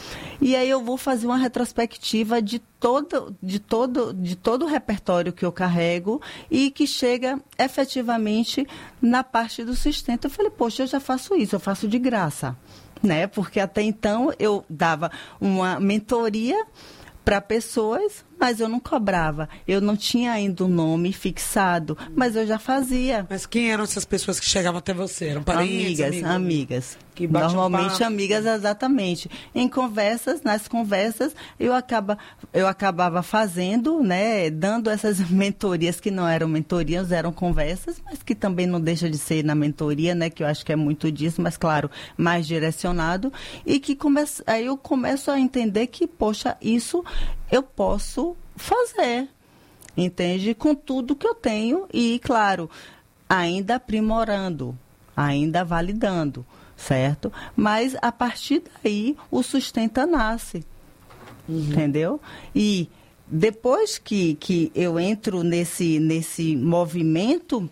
E aí eu vou fazer uma retrospectiva de todo, de todo, de todo o repertório que eu carrego e que chega efetivamente na parte do sustento. Eu falei, poxa, eu já faço isso, eu faço de graça, né? Porque até então eu dava uma mentoria para pessoas, mas eu não cobrava. Eu não tinha ainda um nome fixado, mas eu já fazia. Mas quem eram essas pessoas que chegavam até você? Eram parentes? Amigas, amigos, amigas. Que bate um Normalmente papo. amigas, exatamente. Em conversas, nas conversas, eu, acaba, eu acabava fazendo, né, dando essas mentorias que não eram mentorias, eram conversas, mas que também não deixa de ser na mentoria, né, que eu acho que é muito disso, mas claro, mais direcionado. E que come... aí eu começo a entender que, poxa, isso eu posso fazer, entende? Com tudo que eu tenho e, claro, ainda aprimorando, ainda validando, certo? Mas, a partir daí, o Sustenta nasce, uhum. entendeu? E depois que, que eu entro nesse, nesse movimento,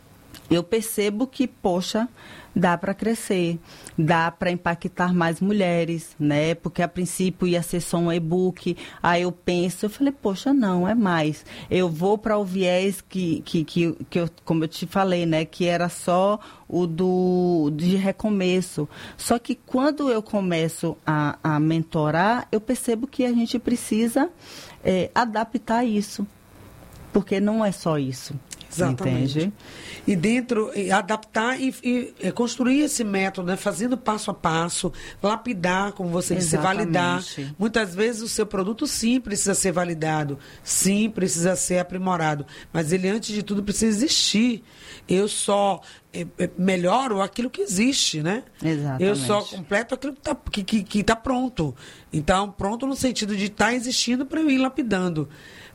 eu percebo que, poxa, dá para crescer, dá para impactar mais mulheres, né? Porque a princípio ia ser só um e-book, aí eu penso, eu falei, poxa, não, é mais. Eu vou para o viés que, que, que, que eu, como eu te falei, né? Que era só o do de recomeço. Só que quando eu começo a, a mentorar, eu percebo que a gente precisa é, adaptar isso, porque não é só isso. Exatamente. Entende? E dentro, e adaptar e, e, e construir esse método, né? Fazendo passo a passo, lapidar, como você disse, validar. Muitas vezes o seu produto sim precisa ser validado, sim precisa ser aprimorado, mas ele antes de tudo precisa existir. Eu só é, é, melhoro aquilo que existe, né? Exatamente. Eu só completo aquilo que está que, que, que tá pronto. Então, pronto no sentido de estar tá existindo para eu ir lapidando.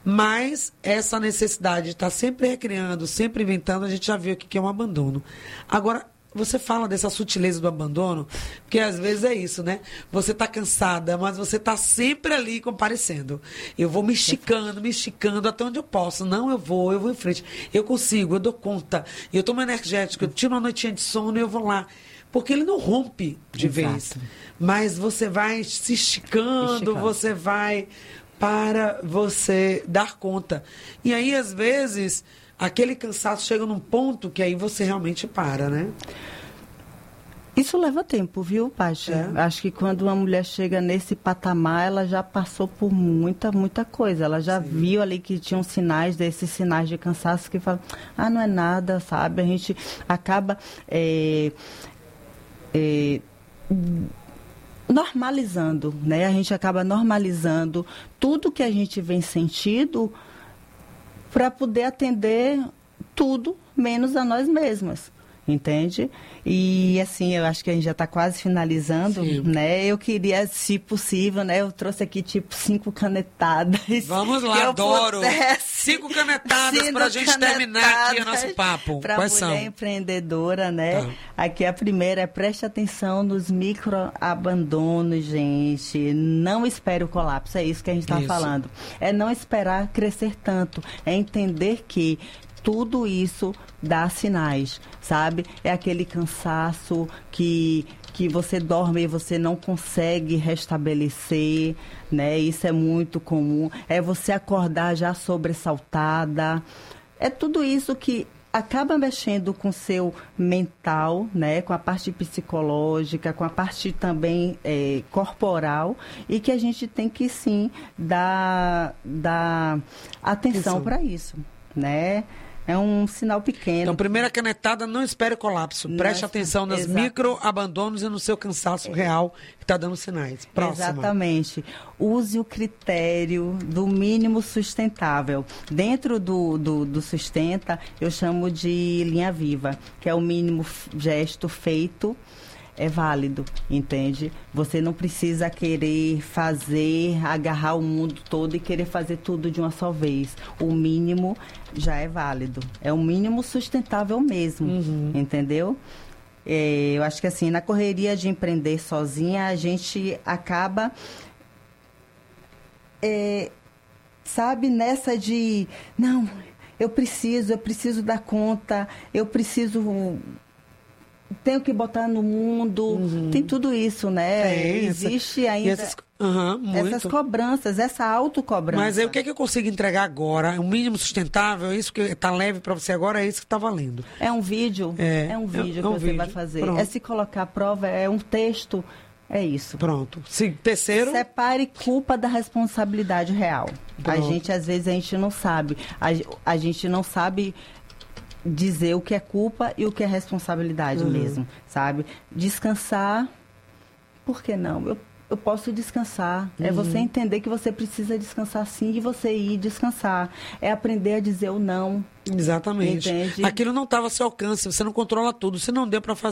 Mas essa necessidade de estar sempre recriando, sempre inventando, a gente já viu aqui que é um abandono. Agora, você fala dessa sutileza do abandono, porque às vezes é isso, né? Você está cansada, mas você está sempre ali comparecendo. Eu vou me esticando, me esticando até onde eu posso. Não, eu vou, eu vou em frente. Eu consigo, eu dou conta. Eu tomo energético, eu tiro uma noitinha de sono e eu vou lá. Porque ele não rompe de Exato. vez. Mas você vai se esticando, esticando. você vai... para você dar conta. E aí, às vezes, aquele cansaço chega num ponto que aí você realmente para, né? Isso leva tempo, viu, Paty? É. Acho que quando uma mulher chega nesse patamar, ela já passou por muita, muita coisa. Ela já Sim. viu ali que tinham sinais, desses sinais de cansaço que falam, ah, não é nada, sabe? A gente acaba... É, é, normalizando, né? A gente acaba normalizando tudo que a gente vem sentindo para poder atender tudo menos a nós mesmas, entende? E assim, eu acho que a gente já está quase finalizando, Sim. né? Eu queria, se possível, né? Eu trouxe aqui tipo cinco canetadas. Vamos lá, adoro! Cinco canetadas para a gente terminar aqui o nosso papo. Para mulher são? empreendedora, né? Tá. Aqui a primeira é preste atenção nos microabandonos, gente. Não espere o colapso, é isso que a gente está falando. É não esperar crescer tanto, é entender que tudo isso dá sinais, sabe? É aquele cansaço que, que você dorme e você não consegue restabelecer, né? Isso é muito comum. É você acordar já sobressaltada. É tudo isso que acaba mexendo com o seu mental, né? Com a parte psicológica, com a parte também é, corporal, e que a gente tem que, sim, dar, dar atenção para isso, né? É um sinal pequeno. Então, primeira canetada, não espere colapso. Preste Não, atenção nos exato. microabandonos e no seu cansaço real que está dando sinais. Próxima. Exatamente. Use o critério do mínimo sustentável. Dentro do, do, do sustenta, eu chamo de linha viva, que é o mínimo gesto feito é válido, entende? Você não precisa querer fazer, agarrar o mundo todo e querer fazer tudo de uma só vez. O mínimo já é válido. É o mínimo sustentável mesmo, uhum. entendeu? É, eu acho que assim, na correria de empreender sozinha, a gente acaba, é, sabe, nessa de, não, eu preciso, eu preciso dar conta, eu preciso... Tenho que botar no mundo, uhum. tem tudo isso, né? É, Existe essa, ainda essas, uhum, essas cobranças, essa autocobrança. Mas aí o que, é que eu consigo entregar agora? O mínimo sustentável, é isso que está leve para você agora, é isso que está valendo. É um vídeo, é, é um vídeo é, que é um você vídeo. vai fazer. Pronto. É se colocar a prova, é um texto, é isso. Pronto. Sim, terceiro... Separe culpa da responsabilidade real. Pronto. A gente, às vezes, a gente não sabe. A, a gente não sabe... dizer o que é culpa e o que é responsabilidade uhum. mesmo, sabe? Descansar, por que não? Eu, eu posso descansar. Uhum. É você entender que você precisa descansar sim e você ir descansar. É aprender a dizer o não. Exatamente. Entende? Aquilo não estava ao seu alcance, você não controla tudo, você não deu para fazer.